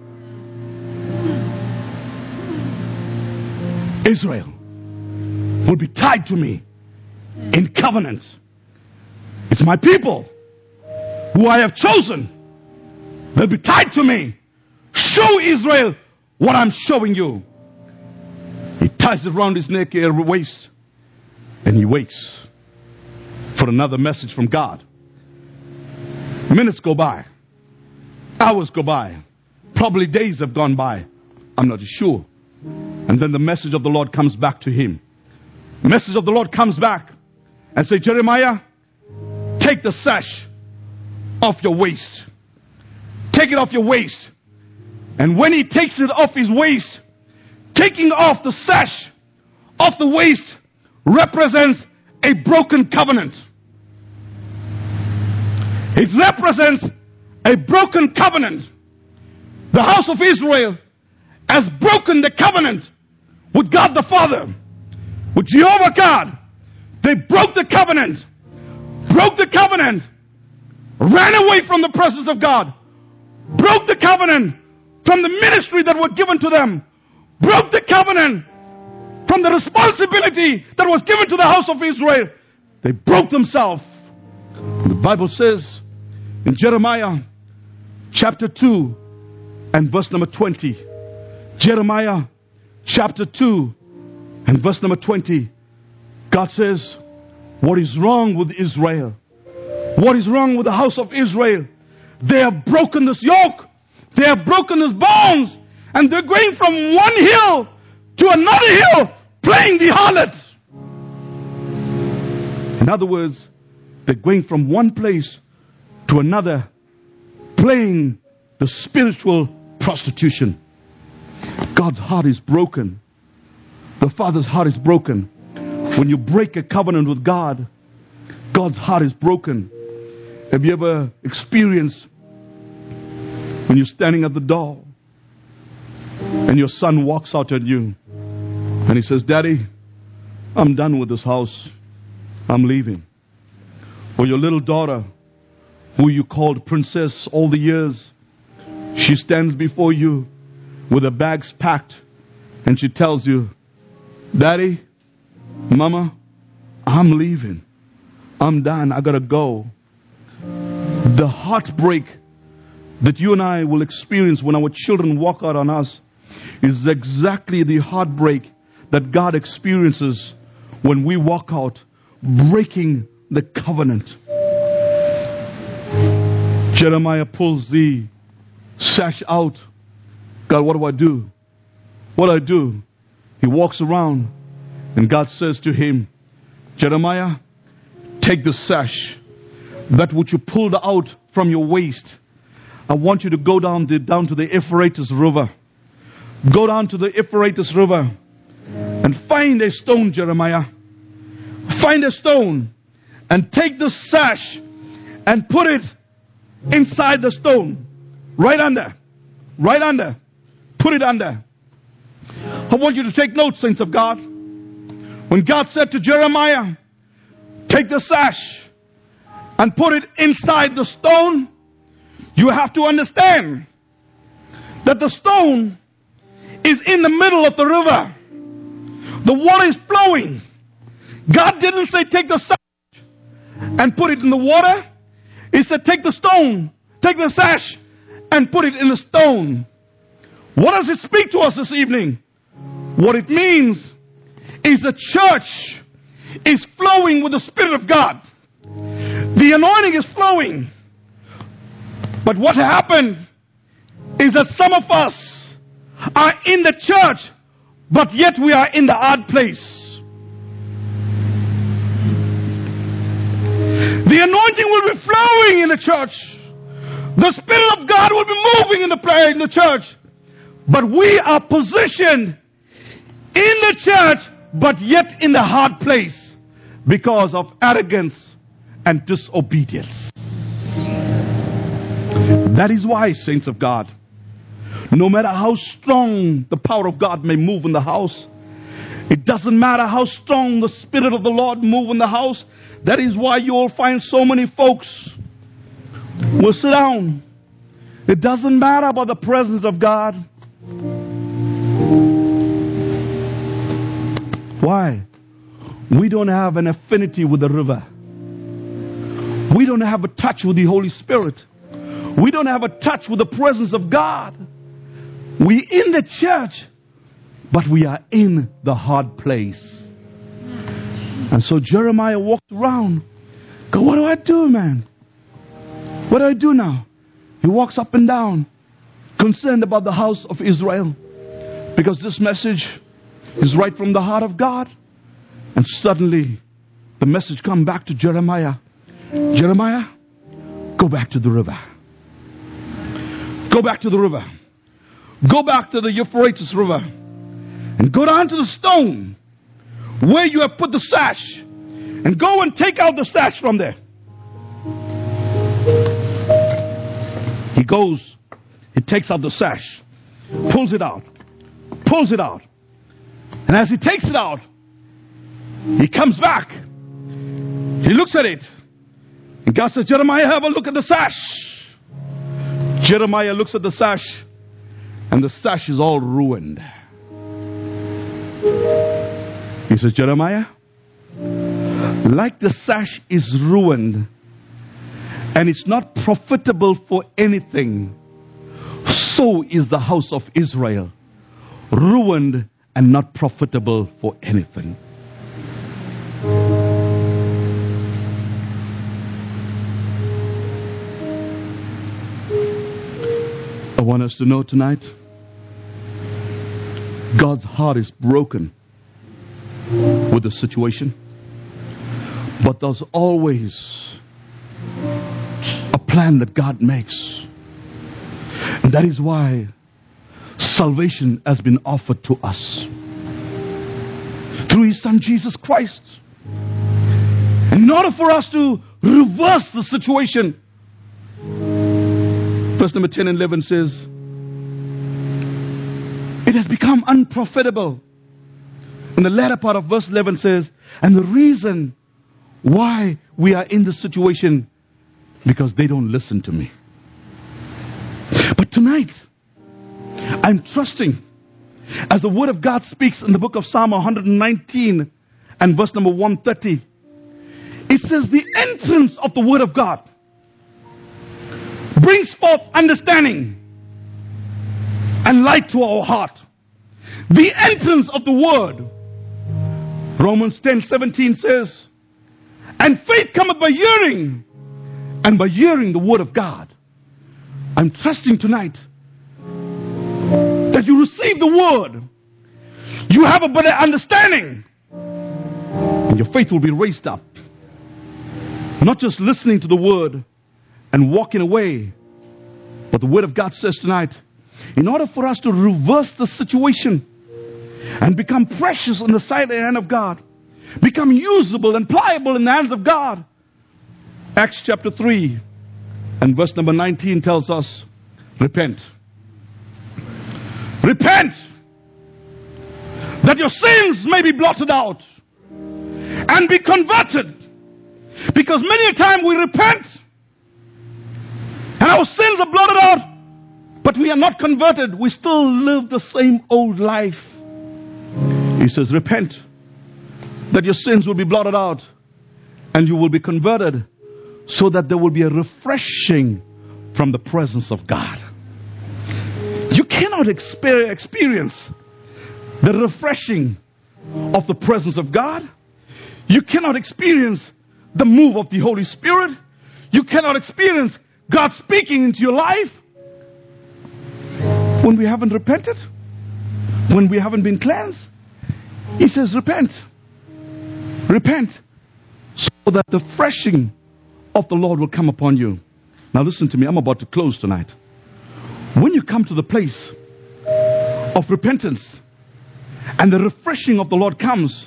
Israel will be tied to me in covenant. It's my people who I have chosen. They'll be tied to me. Show Israel what I'm showing you. He ties it around his neck or waist, and he waits for another message from God. Minutes go by. Hours go by. Probably days have gone by. I'm not sure. And then the message of the Lord comes back to him. The message of the Lord comes back and say, Jeremiah, take the sash off your waist. Take it off your waist. And when he takes it off his waist, taking off the sash off the waist represents a broken covenant. It represents a broken covenant. The house of Israel has broken the covenant with God the Father, with Jehovah God. They broke the covenant, broke the covenant, ran away from the presence of God, broke the covenant from the ministry that was given to them, broke the covenant from the responsibility that was given to the house of Israel. They broke themselves. The Bible says in Jeremiah chapter two and verse number twenty, Jeremiah chapter two and verse number twenty, God says, what is wrong with Israel? What is wrong with the house of Israel? They have broken this yoke. They have broken this bonds. And they're going from one hill to another hill, playing the harlot. In other words, they're going from one place to another, playing the spiritual prostitution. God's heart is broken. The Father's heart is broken. When you break a covenant with God, God's heart is broken. Have you ever experienced when you're standing at the door and your son walks out at you and he says, Daddy, I'm done with this house. I'm leaving. Or your little daughter, who you called princess all the years, she stands before you with her bags packed and she tells you, Daddy, Mama, I'm leaving. I'm done. I gotta go. The heartbreak that you and I will experience when our children walk out on us is exactly the heartbreak that God experiences when we walk out, breaking the covenant. Jeremiah pulls the sash out. God, what do I do? What do I do? He walks around and God says to him, Jeremiah, take the sash, that which you pulled out from your waist. I want you to go down, the, down to the Euphrates River. Go down to the Euphrates River and find a stone, Jeremiah. Find a stone and take the sash and put it inside the stone. Right under. Right under. Put it under. I want you to take note, saints of God. When God said to Jeremiah, take the sash and put it inside the stone, you have to understand that the stone is in the middle of the river. The water is flowing. God didn't say take the sash and put it in the water. He said take the stone, take the sash and put it in the stone. What does it speak to us this evening? What it means is the church is flowing with the Spirit of God. The anointing is flowing. But what happened is that some of us are in the church, but yet we are in the odd place. The anointing will be flowing in the church. The Spirit of God will be moving in the prayer in the church. But we are positioned in the church, but yet in the hard place because of arrogance and disobedience. That is why, saints of God, no matter how strong the power of God may move in the house, it doesn't matter how strong the Spirit of the Lord move in the house. That is why you will find so many folks will sit down. It doesn't matter about the presence of God. Why? We don't have an affinity with the river. We don't have a touch with the Holy Spirit. We don't have a touch with the presence of God. We in the church, but we are in the hard place. And so Jeremiah walked around. Go, what do I do, man? What do I do now? He walks up and down, concerned about the house of Israel, because this message is right from the heart of God. And suddenly, the message comes back to Jeremiah. Jeremiah, go back to the river. Go back to the river. Go back to the Euphrates River. And go down to the stone where you have put the sash. And go and take out the sash from there. He goes, he takes out the sash, pulls it out, pulls it out. And as he takes it out, he comes back. He looks at it. And God says, Jeremiah, have a look at the sash. Jeremiah looks at the sash, and the sash is all ruined. He says, Jeremiah, like the sash is ruined, and it's not profitable for anything, so is the house of Israel, ruined and not profitable for anything. I want us to know tonight, God's heart is broken with the situation, but there's always a plan that God makes. And that is why salvation has been offered to us through His Son Jesus Christ. And in order for us to reverse the situation, verse number ten and eleven says, it has become unprofitable. And the latter part of verse eleven says, and the reason why we are in this situation, because they don't listen to me. But tonight, I'm trusting, as the Word of God speaks in the book of Psalm one nineteen and verse number one thirty, it says the entrance of the Word of God brings forth understanding and light to our heart. The entrance of the Word, Romans ten seventeen says, and faith cometh by hearing, and by hearing the Word of God. I'm trusting tonight that you receive the Word. You have a better understanding, and your faith will be raised up. Not just listening to the Word and walking away, but the Word of God says tonight, in order for us to reverse the situation and become precious in the sight and hand of God, become usable and pliable in the hands of God, Acts chapter three and verse number nineteen tells us, repent. Repent, that your sins may be blotted out, and be converted. Because many a time we repent and our sins are blotted out, but we are not converted. We still live the same old life. He says, repent, that your sins will be blotted out and you will be converted, so that there will be a refreshing from the presence of God. You cannot exper- experience the refreshing of the presence of God. You cannot experience the move of the Holy Spirit. You cannot experience God speaking into your life when we haven't repented, when we haven't been cleansed. He says, repent. Repent so that the freshing of the Lord will come upon you. Now listen to me. I'm about to close tonight. When you come to the place of repentance and the refreshing of the Lord comes,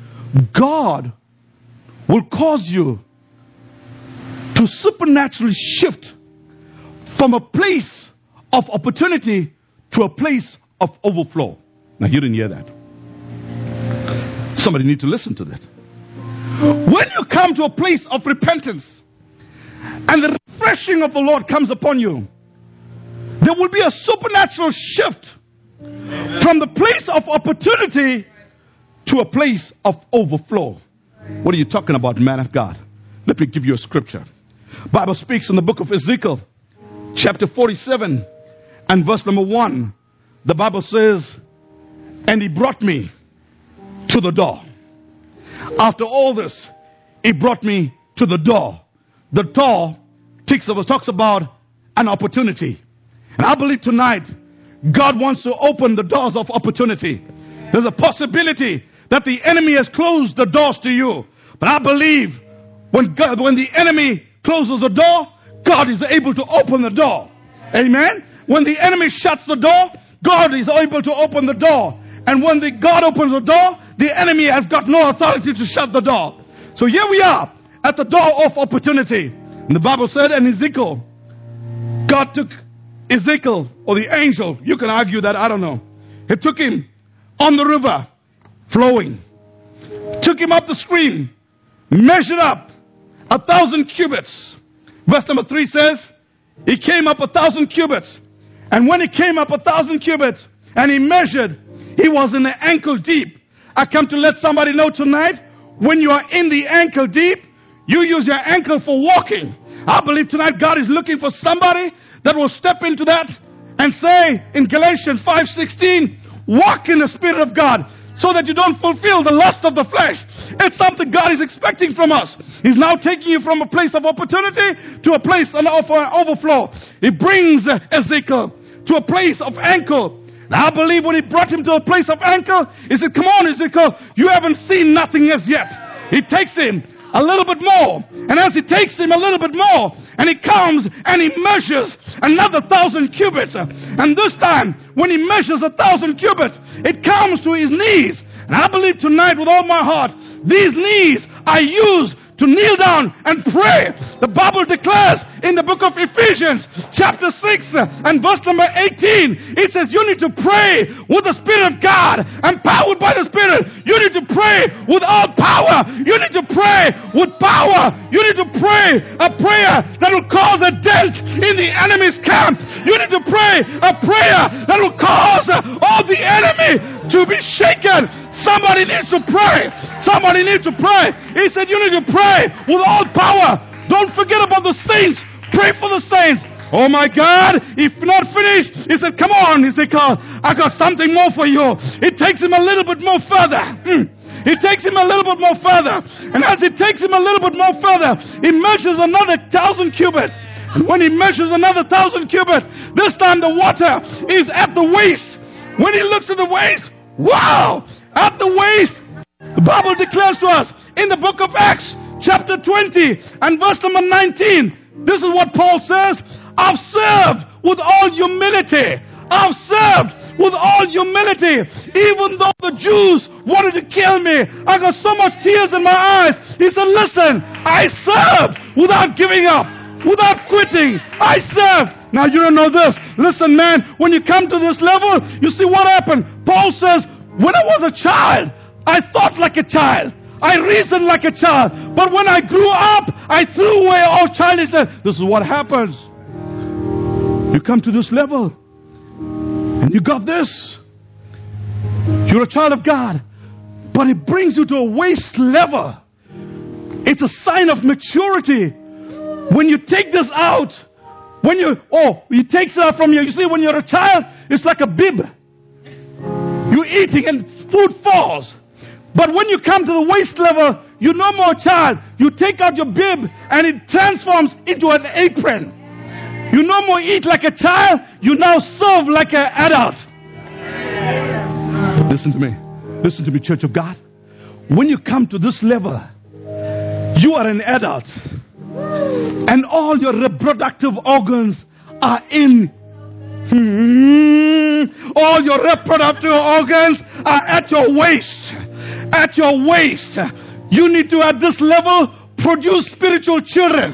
God will cause you to supernaturally shift from a place of opportunity to a place of overflow. Now you didn't hear that. Somebody need to listen to that. When you come to a place of repentance and the refreshing of the Lord comes upon you, there will be a supernatural shift from the place of opportunity to a place of overflow. What are you talking about, man of God? Let me give you a scripture. Bible speaks in the book of Ezekiel, chapter forty-seven and verse number one. The Bible says, and he brought me to the door. After all this, he brought me to the door. The door talks about an opportunity. And I believe tonight, God wants to open the doors of opportunity. There's a possibility that the enemy has closed the doors to you. But I believe when God, when the enemy closes the door, God is able to open the door. Amen? When the enemy shuts the door, God is able to open the door. And when the God opens the door, the enemy has got no authority to shut the door. So here we are at the door of opportunity. And the Bible said in Ezekiel, God took Ezekiel, or the angel, you can argue that, I don't know. He took him on the river, flowing. Took him up the stream, measured up a thousand cubits. Verse number three says, he came up a thousand cubits. And when he came up a thousand cubits and he measured, he was in the ankle deep. I come to let somebody know tonight, when you are in the ankle deep, you use your ankle for walking. I believe tonight God is looking for somebody that will step into that and say in Galatians five sixteen, walk in the Spirit of God so that you don't fulfill the lust of the flesh. It's something God is expecting from us. He's now taking you from a place of opportunity to a place of overflow. He brings Ezekiel to a place of ankle. Now I believe when he brought him to a place of ankle, he said, come on, Ezekiel, you haven't seen nothing as yet. He takes him a little bit more. And as he takes him a little bit more, and he comes and he measures another thousand cubits. And this time, when he measures a thousand cubits, it comes to his knees. And I believe tonight with all my heart, these knees are used to kneel down and pray. The Bible declares in the book of Ephesians chapter six and verse number eighteen, it says you need to pray with the Spirit of God, empowered by the Spirit. You need to pray with all power. You need to pray with power. You need to pray a prayer that will cause a dent in the enemy's camp. You need to pray a prayer that will cause all the enemy to be shaken. Somebody needs to pray. Somebody needs to pray. He said you need to pray with all power. Don't forget about the saints. Pray for the saints. Oh my God, if not finished, he said, come on, Ezekiel, I got something more for you. It takes him a little bit more further. Mm. It takes him a little bit more further. And as it takes him a little bit more further, he measures another thousand cubits. And when he measures another thousand cubits, this time the water is at the waist. When he looks at the waist, wow, at the waist, the Bible declares to us in the book of Acts, chapter twenty and verse number nineteen, this is what Paul says, I've served with all humility. I've served with all humility. Even though the Jews wanted to kill me, I got so much tears in my eyes. He said, listen, I served without giving up, without quitting. I served. Now you don't know this. Listen, man, when you come to this level, you see what happened. Paul says, when I was a child, I thought like a child. I reasoned like a child. But when I grew up, I threw away all childishness. This is what happens. You come to this level and you got this. You're a child of God. But it brings you to a waist level. It's a sign of maturity. When you take this out, when you, oh, you take it out from you. You see, when you're a child, it's like a bib. You're eating and food falls. But when you come to the waist level, you're no more a child. You take out your bib and it transforms into an apron. You no more eat like a child. You now serve like an adult. Listen to me. Listen to me, Church of God. When you come to this level, you are an adult. And all your reproductive organs are in. Hmm, all your reproductive organs are at your waist. At your waist. You need to, at this level, produce spiritual children.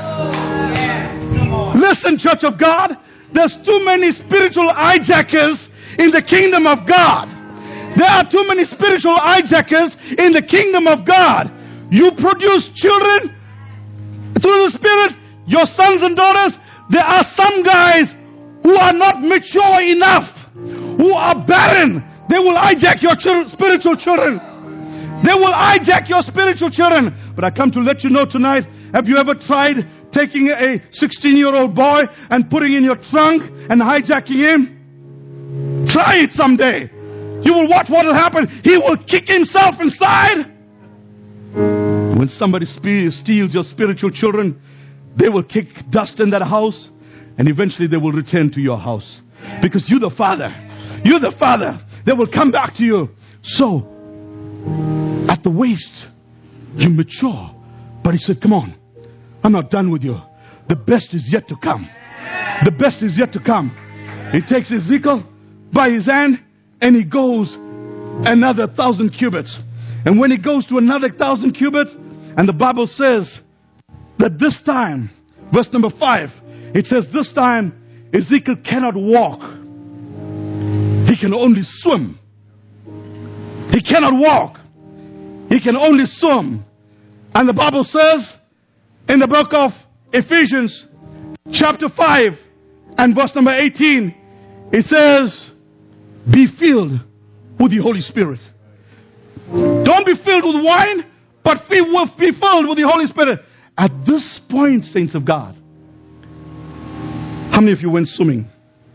Listen, Church of God. There's too many spiritual hijackers in the kingdom of God. There are too many spiritual hijackers in the kingdom of God. You produce children through the Spirit, your sons and daughters. There are some guys who are not mature enough, who are barren. They will hijack your chil- spiritual children. They will hijack your spiritual children. But I come to let you know tonight, have you ever tried taking a sixteen-year-old boy and putting in your trunk and hijacking him? Try it someday. You will watch what will happen. He will kick himself inside. When somebody spe- steals your spiritual children, they will kick dust in that house, and eventually they will return to your house. Because you're the father. You're the father. They will come back to you. So, at the waist, you mature. But he said, come on. I'm not done with you. The best is yet to come. The best is yet to come. He takes Ezekiel by his hand, and he goes another thousand cubits. And when he goes to another thousand cubits, and the Bible says that this time, verse number five, it says this time Ezekiel cannot walk. He can only swim. He cannot walk. He can only swim. And the Bible says in the book of Ephesians chapter five and verse number eighteen, it says, be filled with the Holy Spirit. Don't be filled with wine, but be filled with the Holy Spirit. At this point, saints of God, how many of you went swimming?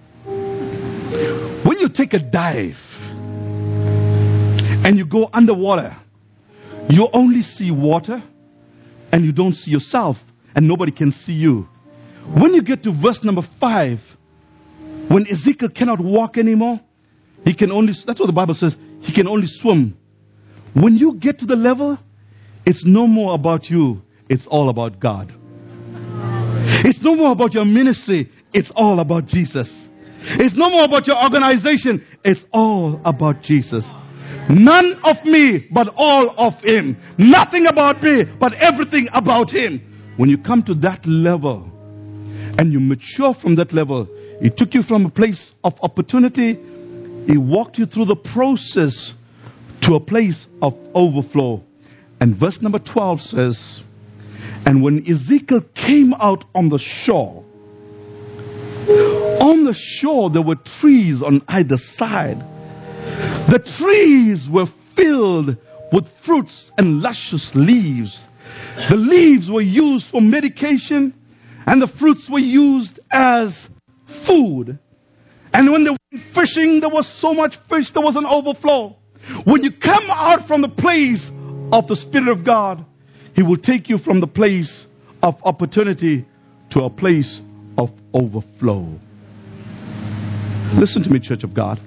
When you take a dive and you go underwater, you only see water and you don't see yourself, and nobody can see you. When you get to verse number five, when Ezekiel cannot walk anymore, he can only, that's what the Bible says, he can only swim. When you get to the level, it's no more about you, it's all about God. It's no more about your ministry, it's all about Jesus. It's no more about your organization, it's all about Jesus. None of me, but all of Him. Nothing about me, but everything about Him. When you come to that level, and you mature from that level, He took you from a place of opportunity, He walked you through the process to a place of overflow. And verse number twelve says, and when Ezekiel came out on the shore, on the shore there were trees on either side. The trees were filled with fruits and luscious leaves. The leaves were used for medication, and the fruits were used as food. And when they went fishing, there was so much fish, there was an overflow. When you come out from the place of the Spirit of God, He will take you from the place of opportunity to a place of overflow. Listen to me, Church of God.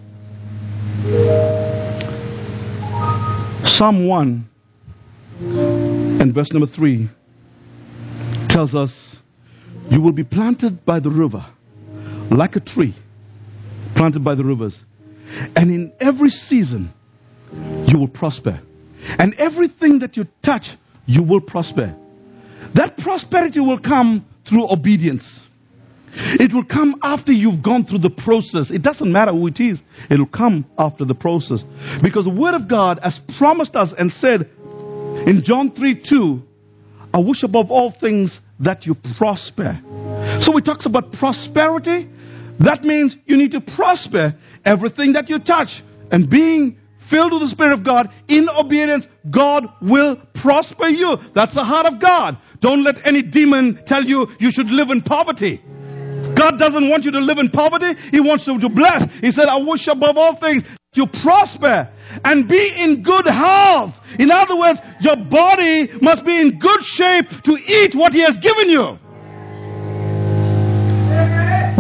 Psalm one and verse number three tells us, you will be planted by the river like a tree planted by the rivers, and in every season you will prosper, and everything that you touch you will prosper. That prosperity will come through obedience. It will come after you've gone through the process. It doesn't matter who it is. It will come after the process. Because the Word of God has promised us and said in John three two, I wish above all things that you prosper. So it talks about prosperity. That means you need to prosper everything that you touch. And being filled with the Spirit of God, in obedience, God will prosper you. That's the heart of God. Don't let any demon tell you you should live in poverty. God doesn't want you to live in poverty. He wants you to bless. He said, I wish above all things to prosper and be in good health. In other words, your body must be in good shape to eat what He has given you.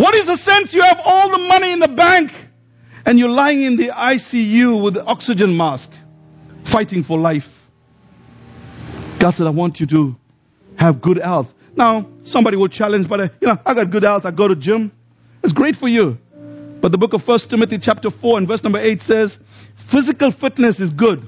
What is the sense you have all the money in the bank and you're lying in the I C U with the oxygen mask, fighting for life? God said, I want you to have good health. Now, somebody will challenge, but uh, you know, I got good health. I go to gym. It's great for you. But the book of First Timothy chapter four and verse number eight says, physical fitness is good,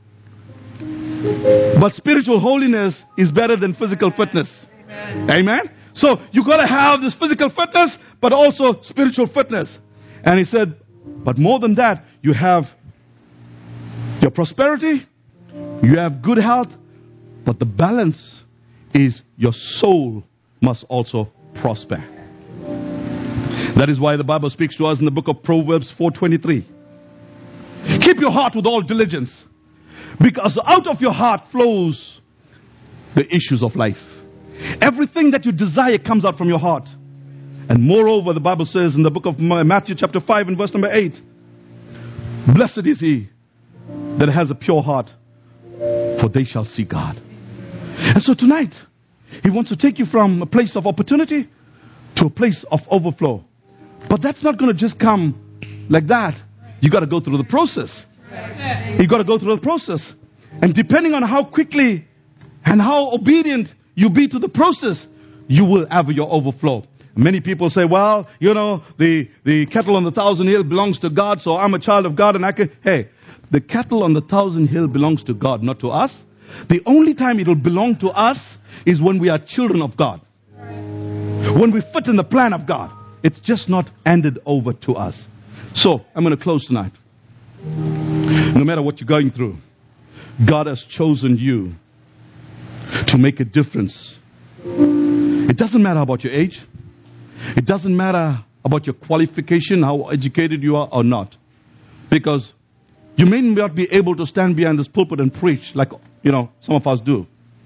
but spiritual holiness is better than physical fitness. Amen. Amen? So you got to have this physical fitness, but also spiritual fitness. And he said, but more than that, you have your prosperity, you have good health, but the balance is your soul must also prosper. That is why the Bible speaks to us in the book of Proverbs four twenty-three. Keep your heart with all diligence, because out of your heart flows the issues of life. Everything that you desire comes out from your heart. And moreover, the Bible says in the book of Matthew chapter five and verse number eight, blessed is he that has a pure heart, for they shall see God. And so tonight, he wants to take you from a place of opportunity to a place of overflow. But that's not going to just come like that. You got to go through the process. You got to go through the process. And depending on how quickly and how obedient you be to the process, you will have your overflow. Many people say, well, you know, the, the cattle on the thousand hill belongs to God, so I'm a child of God and I can... Hey, the cattle on the thousand hill belongs to God, not to us. The only time it will belong to us is when we are children of God. When we fit in the plan of God. It's just not handed over to us. So, I'm going to close tonight. No matter what you're going through, God has chosen you to make a difference. It doesn't matter about your age. It doesn't matter about your qualification, how educated you are or not. Because you may not be able to stand behind this pulpit and preach like, you know, some of us do.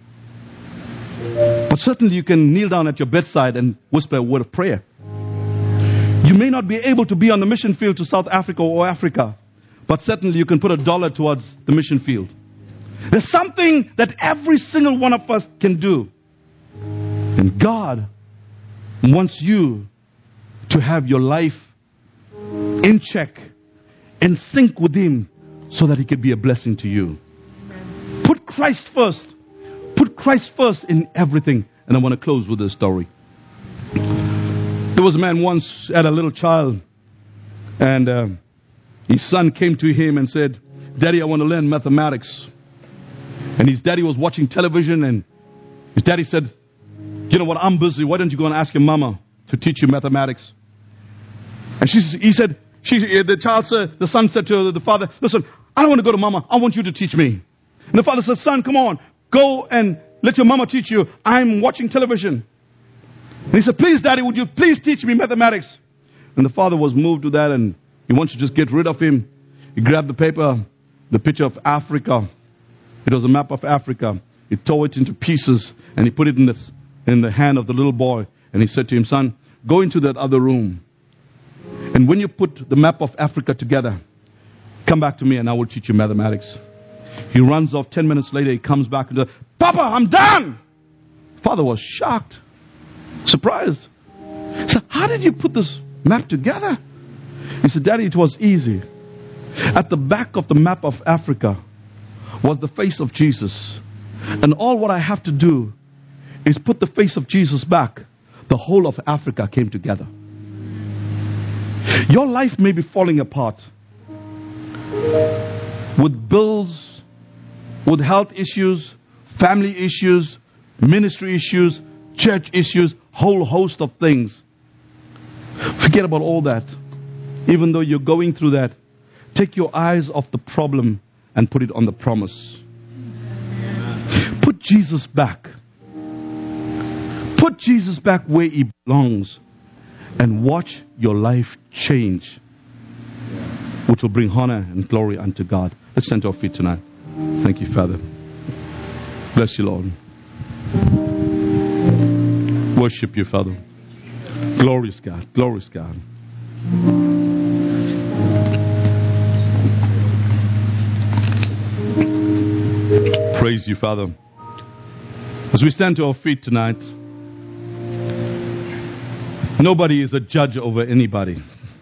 But certainly you can kneel down at your bedside and whisper a word of prayer. You may not be able to be on the mission field to South Africa or Africa, but certainly you can put a dollar towards the mission field. There's something that every single one of us can do. And God wants you to have your life in check, in sync with Him, so that He can be a blessing to you. Put Christ first. Put Christ first in everything. And I want to close with this story. There was a man once had a little child, and uh, his son came to him and said, Daddy, I want to learn mathematics. And his daddy was watching television, and his daddy said, you know what, I'm busy. Why don't you go and ask your mama to teach you mathematics? And she, he said, she, the child said, the son said to the father, listen, I don't want to go to mama. I want you to teach me. And the father said, son, come on, go and let your mama teach you. I'm watching television. And he said, please, Daddy, would you please teach me mathematics? And the father was moved to that, and he wants to just get rid of him. He grabbed the paper, the picture of Africa. It was a map of Africa. He tore it into pieces, and he put it in, this, in the hand of the little boy. And he said to him, son, go into that other room. And when you put the map of Africa together, come back to me and I will teach you mathematics. He runs off. Ten minutes later, he comes back and says, Papa, I'm done. Father was shocked. Surprised. He said, how did you put this map together? He said, Daddy, it was easy. At the back of the map of Africa was the face of Jesus. And all what I have to do is put the face of Jesus back. The whole of Africa came together. Your life may be falling apart with bills, with health issues, family issues, ministry issues, church issues, whole host of things. Forget about all that. Even though you're going through that, take your eyes off the problem and put it on the promise. Put Jesus back. Put Jesus back where He belongs and watch your life change, which will bring honor and glory unto God. Let's stand to our feet tonight. Thank you, Father. Bless you, Lord. Worship you, Father. Glorious God. Glorious God. Praise you, Father. As we stand to our feet tonight, Nobody is a judge over anybody.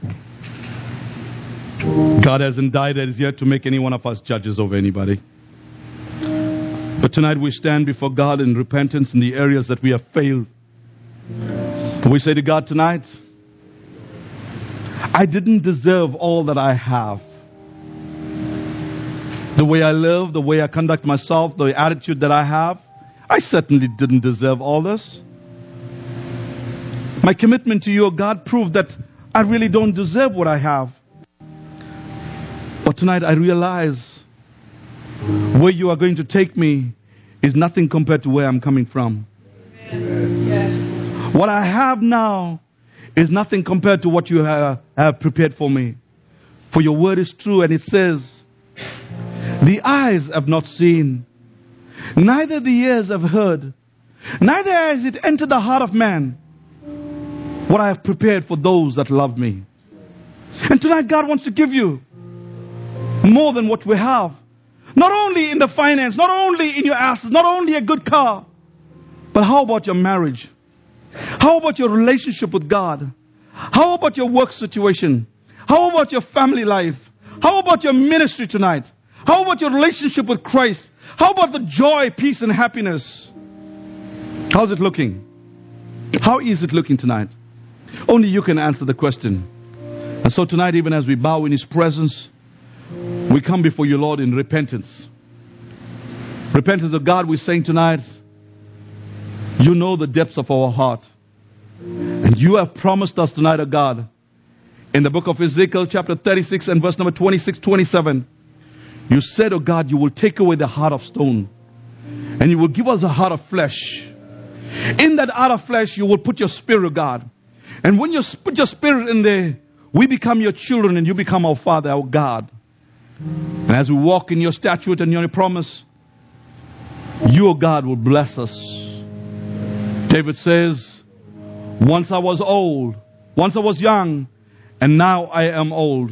God hasn't died as yet to make any one of us judges over anybody. But tonight we stand before God in repentance in the areas that we have failed. We say to God tonight, I didn't deserve all that I have. The way I live, the way I conduct myself, the attitude that I have, I certainly didn't deserve all this. My commitment to you, God, proved that I really don't deserve what I have. But tonight I realize where you are going to take me is nothing compared to where I'm coming from. Amen. Yes. What I have now is nothing compared to what you have, have prepared for me. For your word is true, and it says, the eyes have not seen, neither the ears have heard, neither has it entered the heart of man what I have prepared for those that love me. And tonight God wants to give you more than what we have. Not only in the finance, not only in your assets, not only a good car, but how about your marriage? How about your relationship with God? How about your work situation? How about your family life? How about your ministry tonight? How about your relationship with Christ? How about the joy, peace, and happiness? How's it looking? How is it looking tonight? Only you can answer the question. And so tonight, even as we bow in His presence, we come before you, Lord, in repentance. Repentance of God, we're saying tonight, you know the depths of our heart. And you have promised us tonight, O God, in the book of Ezekiel, chapter thirty-six and verse number twenty-six, twenty-seven, you said, O God, you will take away the heart of stone and you will give us a heart of flesh. In that heart of flesh, you will put your spirit, O God. And when you put your spirit in there, we become your children and you become our Father, our God. And as we walk in your statute and your promise, you, O God, will bless us. David says, once I was old, once I was young, and now I am old.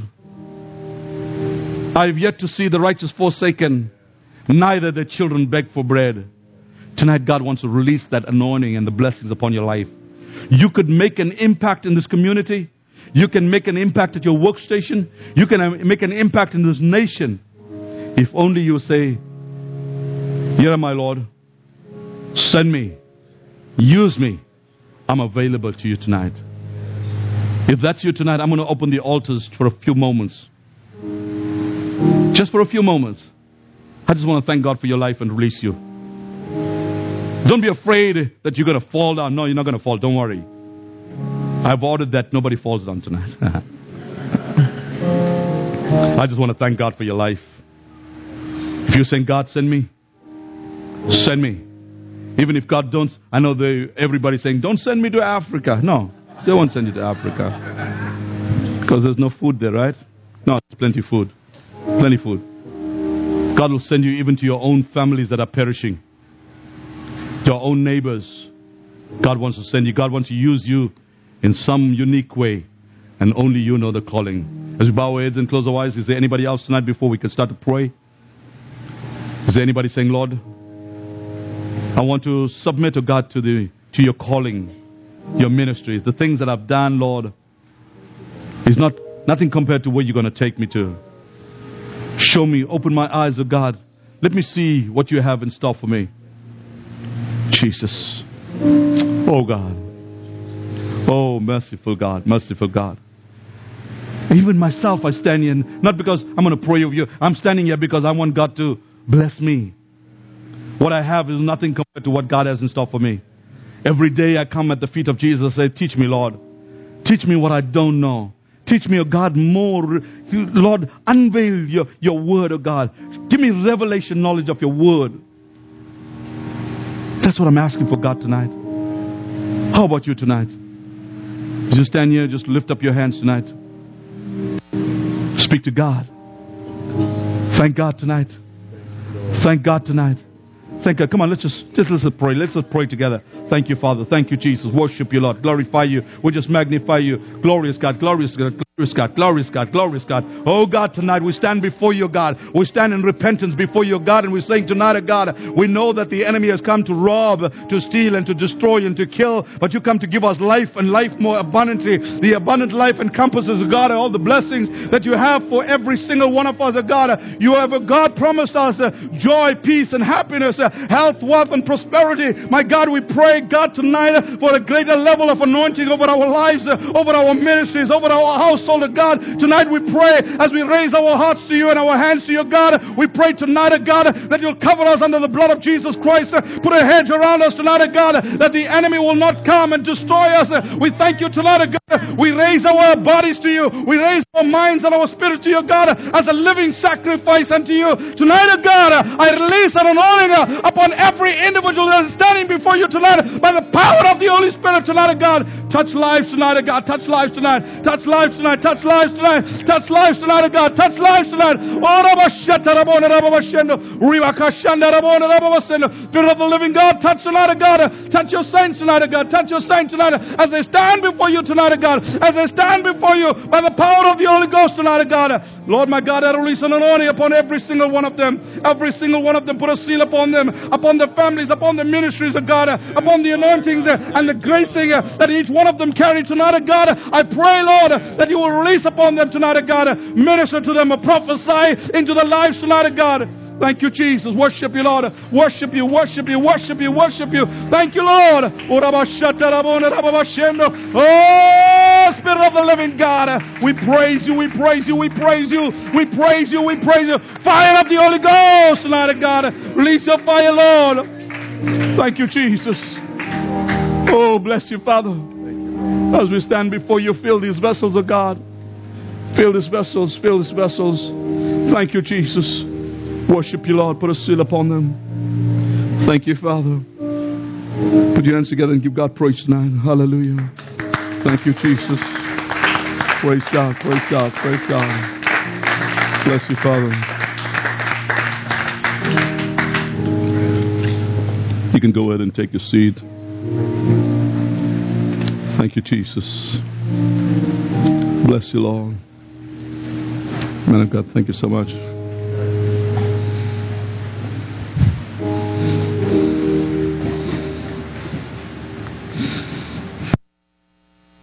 I have yet to see the righteous forsaken, neither the children beg for bread. Tonight God wants to release that anointing and the blessings upon your life. You could make an impact in this community. You can make an impact at your workstation. You can make an impact in this nation. If only you say, here am I, Lord. Send me. Use me. I'm available to you tonight. If that's you tonight, I'm going to open the altars for a few moments. Just for a few moments. I just want to thank God for your life and release you. Don't be afraid that you're going to fall down. No, you're not going to fall. Don't worry. I've ordered that nobody falls down tonight. I just want to thank God for your life. If you're saying, God, send me, send me. Even if God don't, I know the, everybody's saying, don't send me to Africa. No, they won't send you to Africa. Because there's no food there, right? No, there's plenty of food. Plenty of food. God will send you even to your own families that are perishing. Your own neighbors. God wants to send you. God wants to use you in some unique way. And only you know the calling. As we bow our heads and close our eyes, is there anybody else tonight before we can start to pray? Is there anybody saying, Lord, I want to submit to God to the to your calling, your ministry. The things that I've done, Lord, is not nothing compared to where you're going to take me to. Show me, open my eyes, oh God. Let me see what you have in store for me. Jesus. Oh God. Oh, merciful God, merciful God. Even myself, I stand here, not because I'm going to pray over you. I'm standing here because I want God to bless me. What I have is nothing compared to what God has in store for me. Every day I come at the feet of Jesus and say, teach me, Lord. Teach me what I don't know. Teach me, oh God, more. Lord, unveil your, your word, oh God. Give me revelation knowledge of your word. That's what I'm asking for God tonight. How about you tonight? As you stand here, just lift up your hands tonight. Speak to God. Thank God tonight. Thank God tonight. Thank God. Come on, let's just, just let's pray. Let's just pray together. Thank you, Father. Thank you, Jesus. Worship you, Lord. Glorify you. We just magnify you. Glorious God. Glorious God. Glorious God, glorious God, glorious God. Oh God, tonight we stand before you, God. We stand in repentance before you, God, and we're saying tonight, oh God, we know that the enemy has come to rob, to steal, and to destroy, and to kill, but you come to give us life and life more abundantly. The abundant life encompasses, oh God, all the blessings that you have for every single one of us, oh God. You have, oh God, promised us uh, joy, peace, and happiness, uh, health, wealth, and prosperity. My God, we pray, God, tonight uh, for a greater level of anointing over our lives, uh, over our ministries, over our house. Soul of God, tonight we pray as we raise our hearts to you and our hands to you, God. We pray tonight, God, that you'll cover us under the blood of Jesus Christ. Put a hedge around us tonight, God, that the enemy will not come and destroy us. We thank you tonight, God. We raise our bodies to you. We raise our minds and our spirit to you, God, as a living sacrifice unto you. Tonight, God, I release an anointing upon every individual that is standing before you tonight by the power of the Holy Spirit tonight, God. Touch lives tonight, God. Touch lives tonight. Touch lives tonight. Touch lives tonight. Touch lives tonight, God. Touch lives tonight. Spirit of the living God, touch tonight, God. Touch your saints tonight, God. Touch your saints tonight as they stand before you tonight, God. As they stand before you by the power of the Holy Ghost tonight, God. Lord, my God, I release an anointing upon every single one of them. Every single one of them. Put a seal upon them, upon their families, upon their ministries, of God, upon the anointings and the gracing that each one of them carry tonight, God. I pray, Lord, that you will release upon them tonight, God. Minister to them, prophesy into their lives tonight, God. Thank you, Jesus. Worship you, Lord. Worship you, worship you, worship you, worship you. Thank you, Lord. Oh, Spirit of the living God, we praise you, we praise you, we praise you, we praise you, we praise you. Fire of the Holy Ghost tonight, God. Release your fire, Lord. Thank you, Jesus. Oh, bless you, Father. As we stand before you, fill these vessels, of God. Fill these vessels, fill these vessels. Thank you, Jesus. Worship you, Lord. Put a seal upon them. Thank you, Father. Put your hands together and give God praise tonight. Hallelujah. Thank you, Jesus. Praise God, praise God, praise God. Bless you, Father. You can go ahead and take your seat. Thank you, Jesus. Bless you, Lord. Man of God, thank you so much.